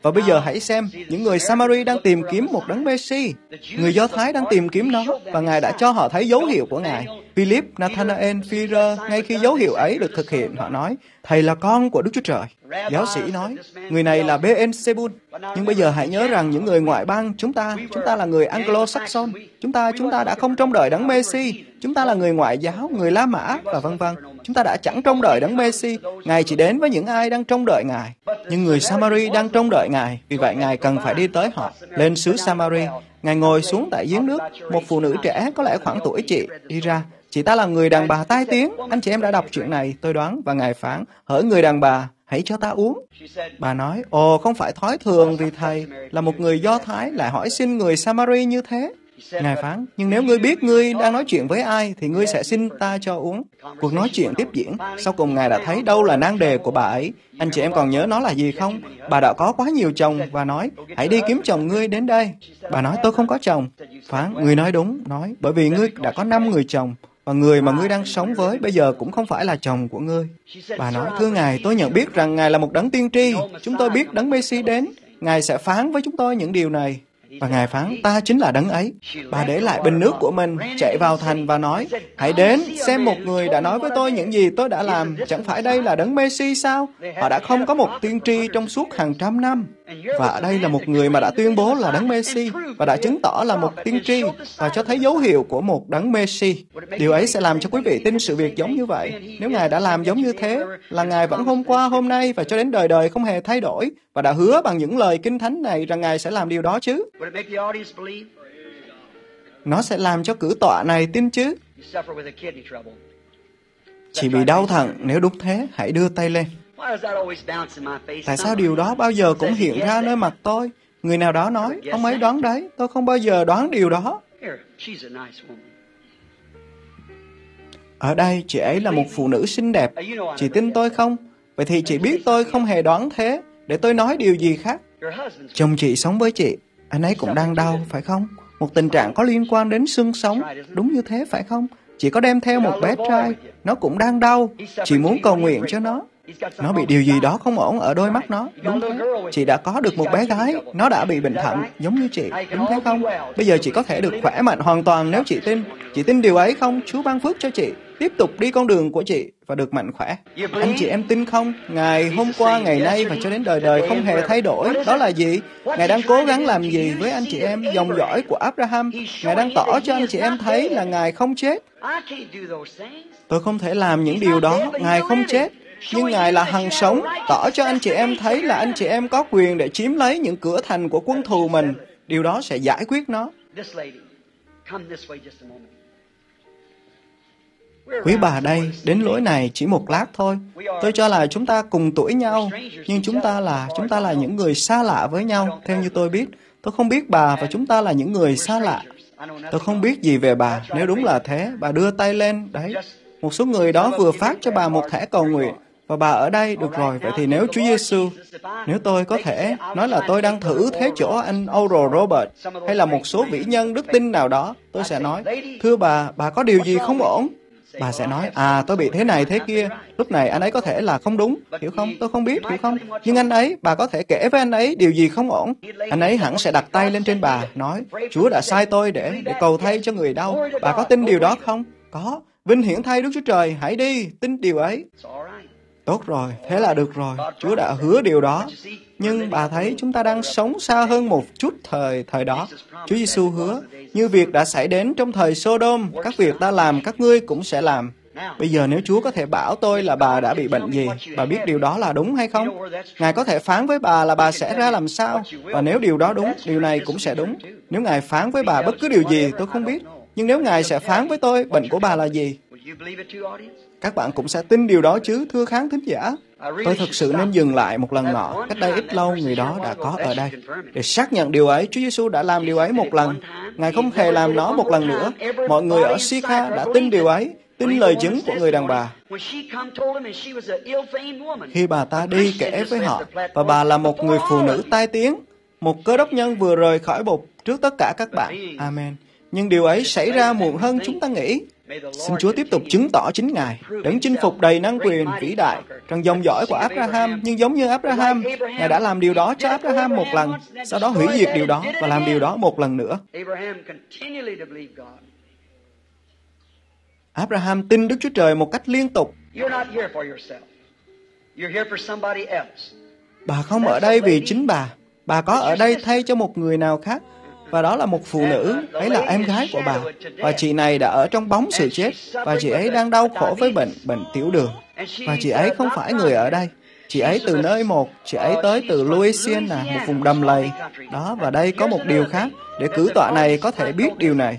A: Và bây giờ hãy xem, những người Samari đang tìm kiếm một đấng Messi. Người Do Thái đang tìm kiếm nó, và Ngài đã cho họ thấy dấu hiệu của Ngài. Philip, Nathanael, Phi-rơ, ngay khi dấu hiệu ấy được thực hiện, họ nói, Thầy là con của Đức Chúa Trời. Giáo sĩ nói, người này là Beelzebul. Nhưng bây giờ hãy nhớ rằng những người ngoại bang, chúng ta là người Anglo-Saxon. Chúng ta đã không trông đợi đấng Messi. Chúng ta là người ngoại giáo, người La Mã, và vân vân. Chúng ta đã chẳng trông đợi đấng Messi. Ngài chỉ đến với những ai đang trông đợi Ngài. Nhưng người Samari đang trông đợi Ngài. Vì vậy, Ngài cần phải đi tới họ. Lên xứ Samari, Ngài ngồi xuống tại giếng nước. Một phụ nữ trẻ, có lẽ khoảng tuổi chị, đi ra. Chị ta là người đàn bà tai tiếng. Anh chị em đã đọc chuyện này, tôi đoán. Và Ngài phán, hỡi người đàn bà, hãy cho ta uống. Bà nói, ồ, không phải thói thường vì Thầy là một người Do Thái lại hỏi xin người Samari như thế. Ngài phán, nhưng nếu ngươi biết ngươi đang nói chuyện với ai, thì ngươi sẽ xin ta cho uống. Cuộc nói chuyện tiếp diễn. Sau cùng Ngài đã thấy đâu là nan đề của bà ấy. Anh chị em còn nhớ nó là gì không? Bà đã có quá nhiều chồng và nói, hãy đi kiếm chồng ngươi đến đây. Bà nói, tôi không có chồng. Phán, ngươi nói đúng, nói, bởi vì ngươi đã có 5 người chồng. Và người mà ngươi đang sống với bây giờ cũng không phải là chồng của ngươi. Bà nói, thưa Ngài, tôi nhận biết rằng Ngài là một đấng tiên tri. Chúng tôi biết đấng Messi đến. Ngài sẽ phán với chúng tôi những điều này. Và Ngài phán, ta chính là đấng ấy. Bà để lại bình nước của mình, chạy vào thành và nói, hãy đến, xem một người đã nói với tôi những gì tôi đã làm. Chẳng phải đây là đấng Messi sao? Họ đã không có một tiên tri trong suốt hàng trăm năm. Và ở đây là một người mà đã tuyên bố là đấng Messi và đã chứng tỏ là một tiên tri và cho thấy dấu hiệu của một đấng Messi. Điều ấy sẽ làm cho quý vị tin sự việc giống như vậy. Nếu Ngài đã làm giống như thế, là Ngài vẫn hôm qua, hôm nay và cho đến đời đời không hề thay đổi và đã hứa bằng những lời kinh thánh này rằng Ngài sẽ làm điều đó chứ. Nó sẽ làm cho cử tọa này tin chứ. Chỉ bị đau thận, nếu đúng thế, hãy đưa tay lên. Tại sao điều đó bao giờ cũng hiện ra nơi mặt tôi? Người nào đó nói, ông ấy đoán đấy, tôi không bao giờ đoán điều đó. Ở đây, chị ấy là một phụ nữ xinh đẹp. Chị tin tôi không? Vậy thì chị biết tôi không hề đoán thế. Để tôi nói điều gì khác? Chồng chị sống với chị. Anh ấy cũng đang đau, phải không? Một tình trạng có liên quan đến xương sống. Đúng như thế, phải không? Chị có đem theo một bé trai. Nó cũng đang đau. Chị muốn cầu nguyện cho nó. Nó bị điều gì đó không ổn ở đôi mắt nó. Đúng thế. Chị đã có được một bé gái. Nó đã bị bệnh thận, giống như chị. Đúng thế không? Bây giờ chị có thể được khỏe mạnh hoàn toàn nếu chị tin. Chị tin điều ấy không? Chúa ban phước cho chị. Tiếp tục đi con đường của chị và được mạnh khỏe. Anh chị em tin không? Ngày hôm qua, ngày nay và cho đến đời đời không hề thay đổi. Đó là gì? Ngài đang cố gắng làm gì với anh chị em dòng dõi của Abraham? Ngài đang tỏ cho anh chị em thấy là Ngài không chết. Tôi không thể làm những điều đó. Ngài không chết. Nhưng Ngài là hằng sống, tỏ cho anh chị em thấy là anh chị em có quyền để chiếm lấy những cửa thành của quân thù mình. Điều đó sẽ giải quyết nó. Quý bà đây, đến lối này chỉ một lát thôi. Tôi cho là chúng ta cùng tuổi nhau, nhưng chúng ta là những người xa lạ với nhau, theo như tôi biết. Tôi không biết bà và chúng ta là những người xa lạ. Tôi không biết gì về bà, nếu đúng là thế, bà đưa tay lên, đấy. Một số người đó vừa phát cho bà một thẻ cầu nguyện, và bà ở đây, được rồi. Vậy thì nếu Chúa Giêsu, nếu tôi có thể nói là tôi đang thử thế chỗ anh Oral Robert, hay là một số vĩ nhân đức tin nào đó, tôi sẽ nói, thưa bà có điều gì không ổn? Bà sẽ nói, tôi bị thế này thế kia. Lúc này anh ấy có thể là không đúng, hiểu không? Tôi không biết, hiểu không? Nhưng anh ấy, bà có thể kể với anh ấy điều gì không ổn. Anh ấy hẳn sẽ đặt tay lên trên bà, nói, Chúa đã sai tôi để cầu thay cho người đau. Bà có tin điều đó không? Có. Vinh hiển thay Đức Chúa Trời, hãy đi, tin điều ấy. Tốt rồi, thế là được rồi. Chúa đã hứa điều đó. Nhưng bà thấy chúng ta đang sống xa hơn một chút thời đó. Chúa Giêsu hứa, như việc đã xảy đến trong thời Sodom, các việc ta làm các ngươi cũng sẽ làm. Bây giờ nếu Chúa có thể bảo tôi là bà đã bị bệnh gì, bà biết điều đó là đúng hay không? Ngài có thể phán với bà là bà sẽ ra làm sao? Và nếu điều đó đúng, điều này cũng sẽ đúng. Nếu Ngài phán với bà bất cứ điều gì, tôi không biết. Nhưng nếu Ngài sẽ phán với tôi, bệnh của bà là gì? Các bạn cũng sẽ tin điều đó chứ, thưa khán thính giả. Tôi thực sự nên dừng lại một lần nọ. Cách đây ít lâu, người đó đã có ở đây. Để xác nhận điều ấy, Chúa Giêsu đã làm điều ấy một lần. Ngài không hề làm nó một lần nữa. Mọi người ở Sikha đã tin điều ấy, tin lời chứng của người đàn bà. Khi bà ta đi kể với họ, và bà là một người phụ nữ tai tiếng, một cơ đốc nhân vừa rời khỏi bục trước tất cả các bạn. Amen. Nhưng điều ấy xảy ra muộn hơn chúng ta nghĩ. Xin Chúa tiếp tục chứng tỏ chính Ngài, đấng chinh phục đầy năng quyền, vĩ đại, trong dòng dõi của Abraham, nhưng giống như Abraham, Ngài đã làm điều đó cho Abraham một lần, sau đó hủy diệt điều đó và làm điều đó một lần nữa. Abraham tin Đức Chúa Trời một cách liên tục. Bà không ở đây vì chính bà có ở đây thay cho một người nào khác. Và đó là một phụ nữ, ấy là em gái của bà. Và chị này đã ở trong bóng sự chết, và chị ấy đang đau khổ với bệnh tiểu đường. Và chị ấy không phải người ở đây. Chị ấy từ nơi một, chị ấy tới từ Louisiana, một vùng đầm lầy. Đó, và đây có một điều khác, để cử tọa này có thể biết điều này.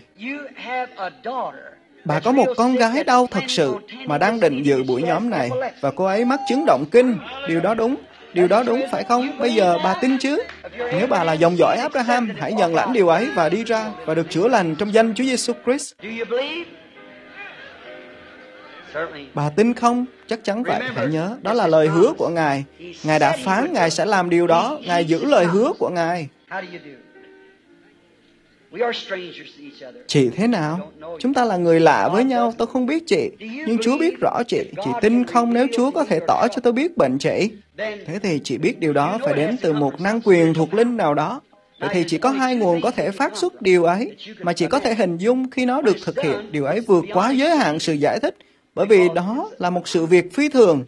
A: Bà có một con gái đau thật sự, mà đang định dự buổi nhóm này, và cô ấy mắc chứng động kinh. Điều đó đúng. Điều đó đúng phải không? Bây giờ bà tin chứ? Nếu bà là dòng dõi Abraham, hãy nhận lãnh điều ấy và đi ra và được chữa lành trong danh Chúa Giêsu Christ. Bà tin không? Chắc chắn vậy. Hãy nhớ, đó là lời hứa của Ngài. Ngài đã phán Ngài sẽ làm điều đó. Ngài giữ lời hứa của Ngài. Chị thế nào? Chúng ta là người lạ với nhau, tôi không biết chị, nhưng Chúa biết rõ chị. Chị tin không nếu Chúa có thể tỏ cho tôi biết bệnh chị? Thế thì chị biết điều đó phải đến từ một năng quyền thuộc linh nào đó. Vậy thì chỉ có hai nguồn có thể phát xuất điều ấy, mà chị có thể hình dung khi nó được thực hiện. Điều ấy vượt quá giới hạn sự giải thích, bởi vì đó là một sự việc phi thường.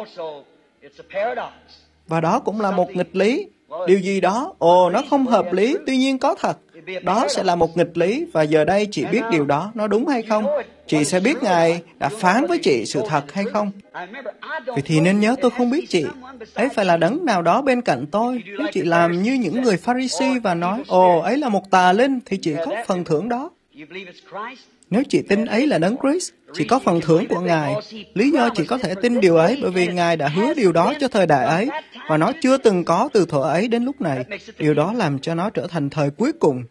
A: Và đó cũng là một nghịch lý. Điều gì đó, nó không hợp lý, tuy nhiên có thật. Đó sẽ là một nghịch lý, và giờ đây chị biết điều đó, nó đúng hay không? Chị sẽ biết Ngài đã phán với chị sự thật hay không? Vì thì nên nhớ tôi không biết chị. Ấy phải là đấng nào đó bên cạnh tôi. Nếu chị làm như những người Pharisee và nói, ấy là một tà linh, thì chị có phần thưởng đó. Nếu chị tin ấy là đấng Christ, chị có phần thưởng của Ngài. Lý do chị có thể tin điều ấy bởi vì Ngài đã hứa điều đó cho thời đại ấy, và nó chưa từng có từ thuở ấy đến lúc này. Điều đó làm cho nó trở thành thời cuối cùng.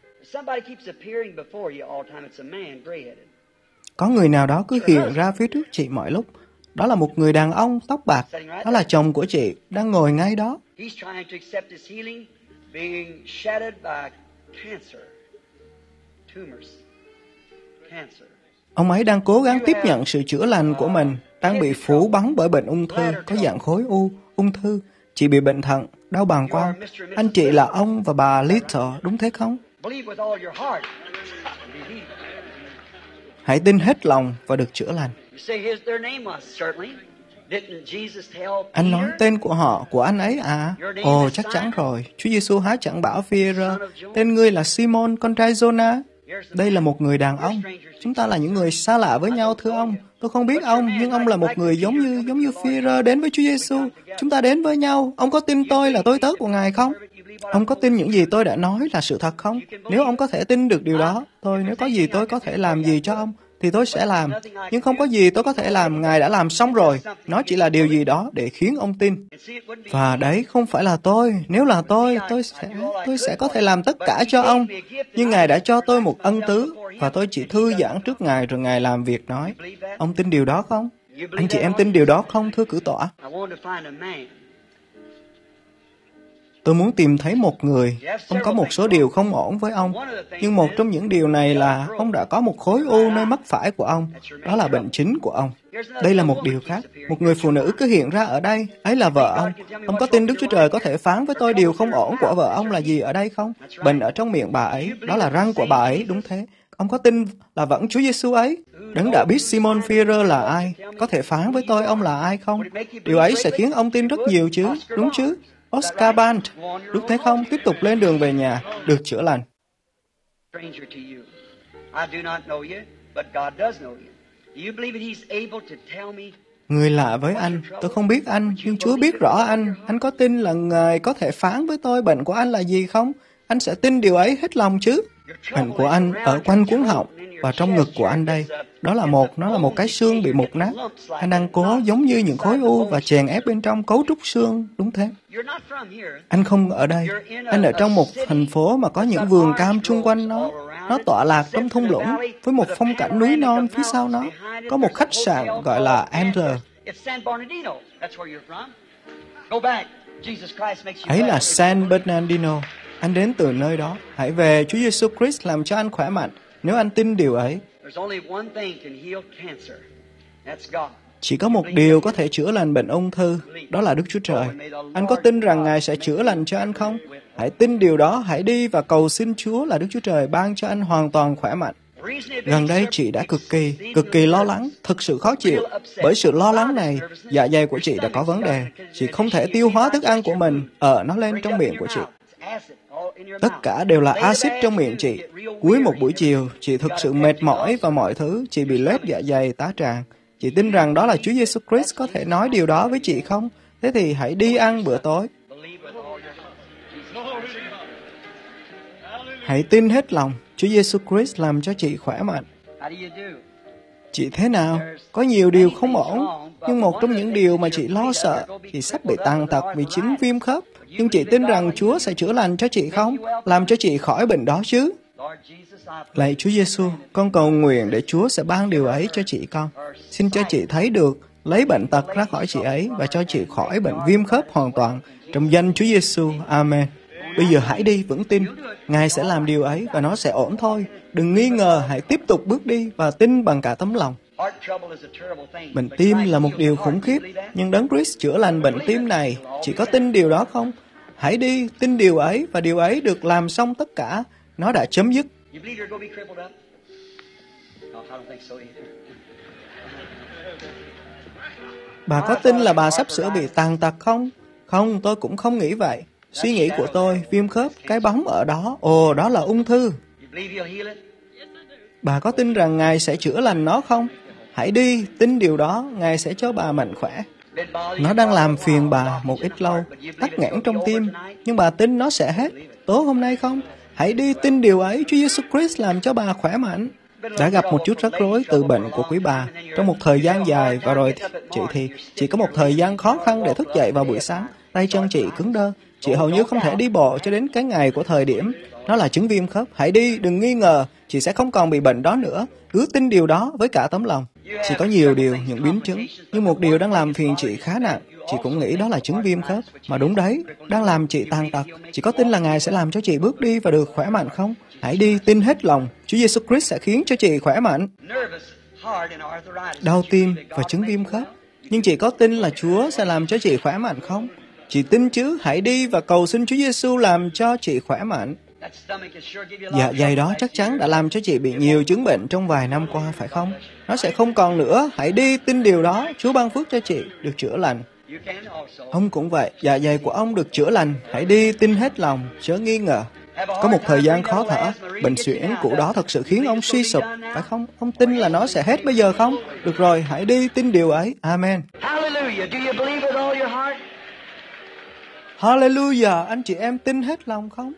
A: Có người nào đó cứ hiện ra phía trước chị mọi lúc. Đó là một người đàn ông tóc bạc. Đó là chồng của chị, đang ngồi ngay đó. Ông ấy đang cố gắng tiếp nhận sự chữa lành của mình, đang bị phủ bắn bởi bệnh ung thư, có dạng khối ung thư. Chị bị bệnh thận, đau bàng quang. Anh chị là ông và bà Little, đúng thế không? Hãy tin hết lòng và được chữa lành. Anh nói tên của họ, của anh ấy à? Chắc chắn rồi. Chúa Giêsu há chẳng bảo Phi-e-rơ, tên ngươi là Simon, con trai Giô-na. Đây là một người đàn ông. Chúng ta là những người xa lạ với nhau, thưa ông. Tôi không biết ông, nhưng ông là một người giống như Phi-e-rơ đến với Chúa Giêsu. Chúng ta đến với nhau. Ông có tin tôi là tôi tớ của Ngài không? Ông có tin những gì tôi đã nói là sự thật không? Nếu ông có thể tin được điều đó, nếu có gì tôi có thể làm gì cho ông, thì tôi sẽ làm. Nhưng không có gì tôi có thể làm, Ngài đã làm xong rồi. Nó chỉ là điều gì đó để khiến ông tin. Và đấy không phải là tôi. Nếu là tôi sẽ có thể làm tất cả cho ông. Nhưng Ngài đã cho tôi một ân tứ, và tôi chỉ thư giãn trước Ngài rồi Ngài làm việc nói. Ông tin điều đó không? Anh chị em tin điều đó không, thưa cử tọa? Tôi muốn tìm thấy một người. Ông có một số điều không ổn với ông. Nhưng một trong những điều này là ông đã có một khối u nơi mắt phải của ông. Đó là bệnh chính của ông. Đây là một điều khác. Một người phụ nữ cứ hiện ra ở đây. Ấy là vợ ông. Ông có tin Đức Chúa Trời có thể phán với tôi điều không ổn của vợ ông là gì ở đây không? Bệnh ở trong miệng bà ấy. Đó là răng của bà ấy. Đúng thế. Ông có tin là vẫn Chúa Giêsu ấy? Đấng đã biết Simon Phi-e-rơ là ai? Có thể phán với tôi ông là ai không? Điều ấy sẽ khiến ông tin rất nhiều chứ. Đúng chứ? Oscar Band, đúng thế không? Tiếp tục lên đường về nhà, được chữa lành. Người lạ với anh, tôi không biết anh, nhưng Chúa biết rõ anh. Anh có tin là Ngài có thể phán với tôi bệnh của anh là gì không? Anh sẽ tin điều ấy hết lòng chứ? Bệnh của anh ở quanh cuống họng và trong ngực của anh đây. Nó là một cái xương bị mục nát. Anh đang cố giống như những khối u và chèn ép bên trong cấu trúc xương, đúng thế. Anh không ở đây. Anh ở trong một thành phố mà có những vườn cam chung quanh nó. Nó tọa lạc trong thung lũng với một phong cảnh núi non phía sau nó. Có một khách sạn gọi là Andler. Ấy là San Bernardino. Anh đến từ nơi đó. Hãy về, Chúa Giêsu Christ làm cho anh khỏe mạnh. Nếu anh tin điều ấy, Chỉ có một điều có thể chữa lành bệnh ung thư, đó là Đức Chúa Trời. Anh có tin rằng Ngài sẽ chữa lành cho anh không? Hãy tin điều đó, hãy đi và cầu xin Chúa là Đức Chúa Trời ban cho anh hoàn toàn khỏe mạnh. Gần đây chị đã cực kỳ lo lắng, thực sự khó chịu. Bởi sự lo lắng này, dạ dày của chị đã có vấn đề. Chị không thể tiêu hóa thức ăn của mình, nó lên trong miệng của chị. Tất cả đều là axit trong miệng chị. Cuối một buổi chiều, chị thực sự mệt mỏi và mọi thứ. Chị bị loét dạ dày, tá tràng. Chị tin rằng đó là Chúa Giêsu Christ có thể nói điều đó với chị không? Thế thì hãy đi ăn bữa tối. Hãy tin hết lòng, Chúa Giêsu Christ làm cho chị khỏe mạnh. Chị thế nào? Có nhiều điều không ổn, nhưng một trong những điều mà chị lo sợ, chị sắp bị tàn tật vì chứng viêm khớp. Nhưng chị tin rằng Chúa sẽ chữa lành cho chị không? Làm cho chị khỏi bệnh đó chứ? Lạy Chúa Giêsu, con cầu nguyện để Chúa sẽ ban điều ấy cho chị con. Xin cho chị thấy được, lấy bệnh tật ra khỏi chị ấy và cho chị khỏi bệnh viêm khớp hoàn toàn. Trong danh Chúa Giêsu, Amen. Bây giờ hãy đi vững tin, Ngài sẽ làm điều ấy và nó sẽ ổn thôi. Đừng nghi ngờ, hãy tiếp tục bước đi và tin bằng cả tấm lòng. Bệnh tim là một điều khủng khiếp, nhưng Đấng Christ chữa lành bệnh tim này. Chị có tin điều đó không? Hãy đi, tin điều ấy và điều ấy được làm xong tất cả. Nó đã chấm dứt. Bà có tin là bà sắp sửa bị tàn tật không? Không, tôi cũng không nghĩ vậy. Suy nghĩ của tôi, viêm khớp, cái bóng ở đó, đó là ung thư. Bà có tin rằng Ngài sẽ chữa lành nó không? Hãy đi, tin điều đó, Ngài sẽ cho bà mạnh khỏe. Nó đang làm phiền bà một ít lâu, tắc nghẽn trong tim, nhưng bà tin nó sẽ hết. Tối hôm nay không? Hãy đi tin điều ấy, Chúa Giêsu Christ làm cho bà khỏe mạnh. Đã gặp một chút rắc rối từ bệnh của quý bà trong một thời gian dài, và rồi chị thì chỉ có một thời gian khó khăn để thức dậy vào buổi sáng. Tay chân chị cứng đơ, chị hầu như không thể đi bộ cho đến cái ngày của thời điểm. Nó là chứng viêm khớp. Hãy đi, đừng nghi ngờ, chị sẽ không còn bị bệnh đó nữa. Cứ tin điều đó với cả tấm lòng. Chị có nhiều điều, những biến chứng, nhưng một điều đang làm phiền chị khá nặng. Chị cũng nghĩ đó là chứng viêm khớp, mà đúng đấy, đang làm chị tàn tật. Chị có tin là Ngài sẽ làm cho chị bước đi và được khỏe mạnh không? Hãy đi, tin hết lòng, Chúa Giêsu Christ sẽ khiến cho chị khỏe mạnh. Đau tim và chứng viêm khớp, nhưng chị có tin là Chúa sẽ làm cho chị khỏe mạnh không? Chị tin chứ, hãy đi và cầu xin Chúa Giêsu làm cho chị khỏe mạnh. Dạ dày đó chắc chắn đã làm cho chị bị nhiều chứng bệnh trong vài năm qua, phải không? Nó sẽ không còn nữa. Hãy đi, tin điều đó. Chúa ban phước cho chị được chữa lành. Ông cũng vậy, dạ dày của ông được chữa lành. Hãy đi, tin hết lòng, chớ nghi ngờ. Có một thời gian khó thở, bệnh suyễn cũ đó thật sự khiến ông suy sụp, phải không? Ông tin là nó sẽ hết bây giờ không? Được rồi, hãy đi, tin điều ấy. Amen. Hallelujah, anh chị em tin hết lòng không?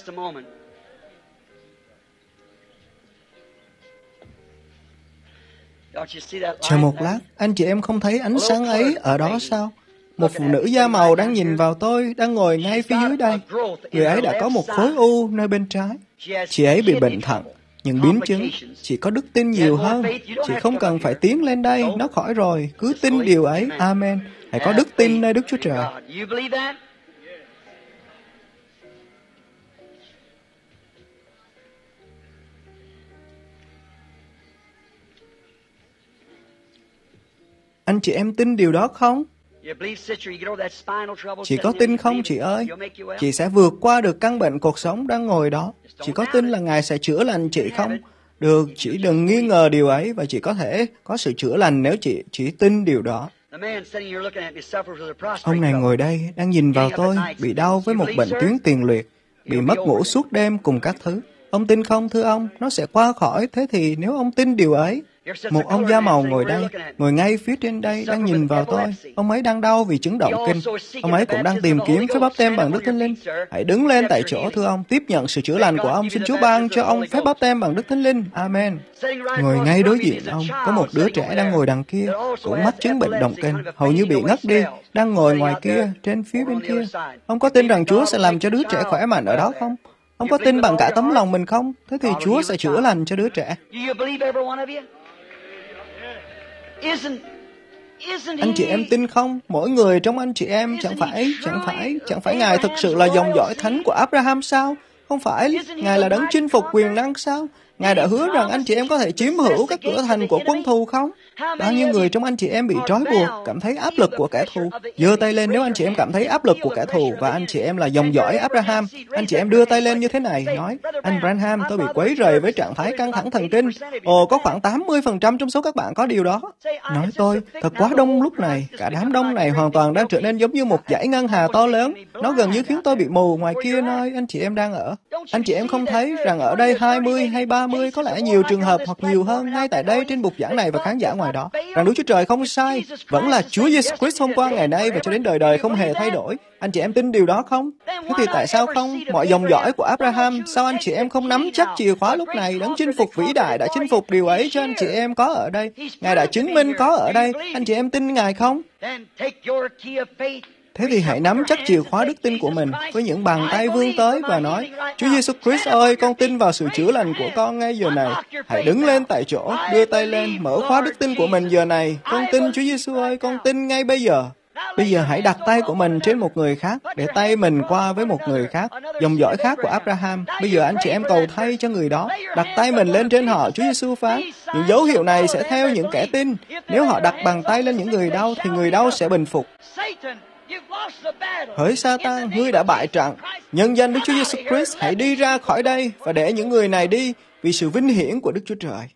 A: Chờ một lát, anh chị em không thấy ánh sáng ấy ở đó sao? Một phụ nữ da màu đang nhìn vào tôi, đang ngồi ngay phía dưới đây. Người ấy đã có một khối u nơi bên trái. Chị ấy bị bệnh thận, những biến chứng. Chị có đức tin nhiều hơn. Chị không cần phải tiến lên đây, nó khỏi rồi. Cứ tin điều ấy. Amen. Hãy có đức tin nơi Đức Chúa Trời. Anh chị em tin điều đó không? Chị có tin không chị ơi? Chị sẽ vượt qua được căn bệnh cột sống đang ngồi đó. Chị có tin là Ngài sẽ chữa lành chị không? Được, chị đừng nghi ngờ điều ấy và chị có thể có sự chữa lành nếu chị chỉ tin điều đó. Ông này ngồi đây đang nhìn vào tôi, bị đau với một bệnh tuyến tiền liệt, bị mất ngủ suốt đêm cùng các thứ. Ông tin không thưa ông? Nó sẽ qua khỏi. Thế thì nếu ông tin điều ấy, một ông da màu ngồi đây, ngồi ngay phía trên đây, đang nhìn vào tôi. Ông ấy đang đau vì chứng động kinh. Ông ấy cũng đang tìm kiếm phép báp têm bằng Đức Thánh Linh. Hãy đứng lên tại chỗ thưa ông, tiếp nhận sự chữa lành của ông. Xin Chúa ban cho ông phép báp têm bằng Đức Thánh Linh. Amen. Ngồi ngay đối diện ông, có một đứa trẻ đang ngồi đằng kia, cũng mắc chứng bệnh động kinh, hầu như bị ngất đi, đang ngồi ngoài kia, trên phía bên kia. Ông có tin rằng Chúa sẽ làm cho đứa trẻ khỏe mạnh ở đó không? Ông có tin bằng cả tấm lòng mình không? Thế thì Chúa sẽ chữa lành cho đứa trẻ. Anh chị em tin không? Mỗi người trong anh chị em chẳng phải Ngài thực sự là dòng dõi thánh của Abraham sao? Không phải Ngài là đấng chinh phục quyền năng sao? Ngài đã hứa rằng anh chị em có thể chiếm hữu các cửa thành của quân thù không? Bao nhiêu người trong anh chị em bị trói buộc, cảm thấy áp lực của kẻ thù? Giơ tay lên nếu anh chị em cảm thấy áp lực của kẻ thù và anh chị em là dòng dõi Abraham. Anh chị em đưa tay lên như thế này, nói, anh Branham, tôi bị quấy rầy với trạng thái căng thẳng thần kinh. Ồ, có khoảng 80% trong số các bạn có điều đó. Nói tôi, thật quá đông lúc này, cả đám đông này hoàn toàn đang trở nên giống như một dãy ngân hà to lớn. Nó gần như khiến tôi bị mù ngoài kia nơi anh chị em đang ở. Anh chị em không thấy rằng ở đây 20 hay 30 có lẽ nhiều trường hợp hoặc nhiều hơn ngay tại đây trên bục giảng này và khán giả ngoài đó, rằng Đức Chúa Trời không sai, vẫn là Chúa Giêsu Christ hôm qua ngày nay và cho đến đời đời không hề thay đổi. Anh chị em tin điều đó không? Thế thì tại sao không? Mọi dòng dõi của Abraham, sao anh chị em không nắm chắc chìa khóa lúc này? Đấng chinh phục vĩ đại đã chinh phục điều ấy cho anh chị em có ở đây. Ngài đã chứng minh có ở đây. Anh chị em tin Ngài không? Thế thì hãy nắm chắc chìa khóa đức tin của mình với những bàn tay vươn tới và nói, Chúa Giêsu Christ ơi, con tin vào sự chữa lành của con ngay giờ này. Hãy đứng lên tại chỗ, đưa tay lên, mở khóa đức tin của mình giờ này. Con tin Chúa Giêsu ơi, con tin ngay bây giờ. Bây giờ hãy đặt tay của mình trên một người khác, để tay mình qua với một người khác, dòng dõi khác của Abraham. Bây giờ anh chị em cầu thay cho người đó, đặt tay mình lên trên họ. Chúa Giêsu phán, những dấu hiệu này sẽ theo những kẻ tin. Nếu họ đặt bàn tay lên những người đau, thì người đau sẽ bình phục. Hỡi Sa-tan, ngươi đã bại trận. Nhân danh Đức Chúa Giêsu Christ, hãy đi ra khỏi đây và để những người này đi vì sự vinh hiển của Đức Chúa Trời.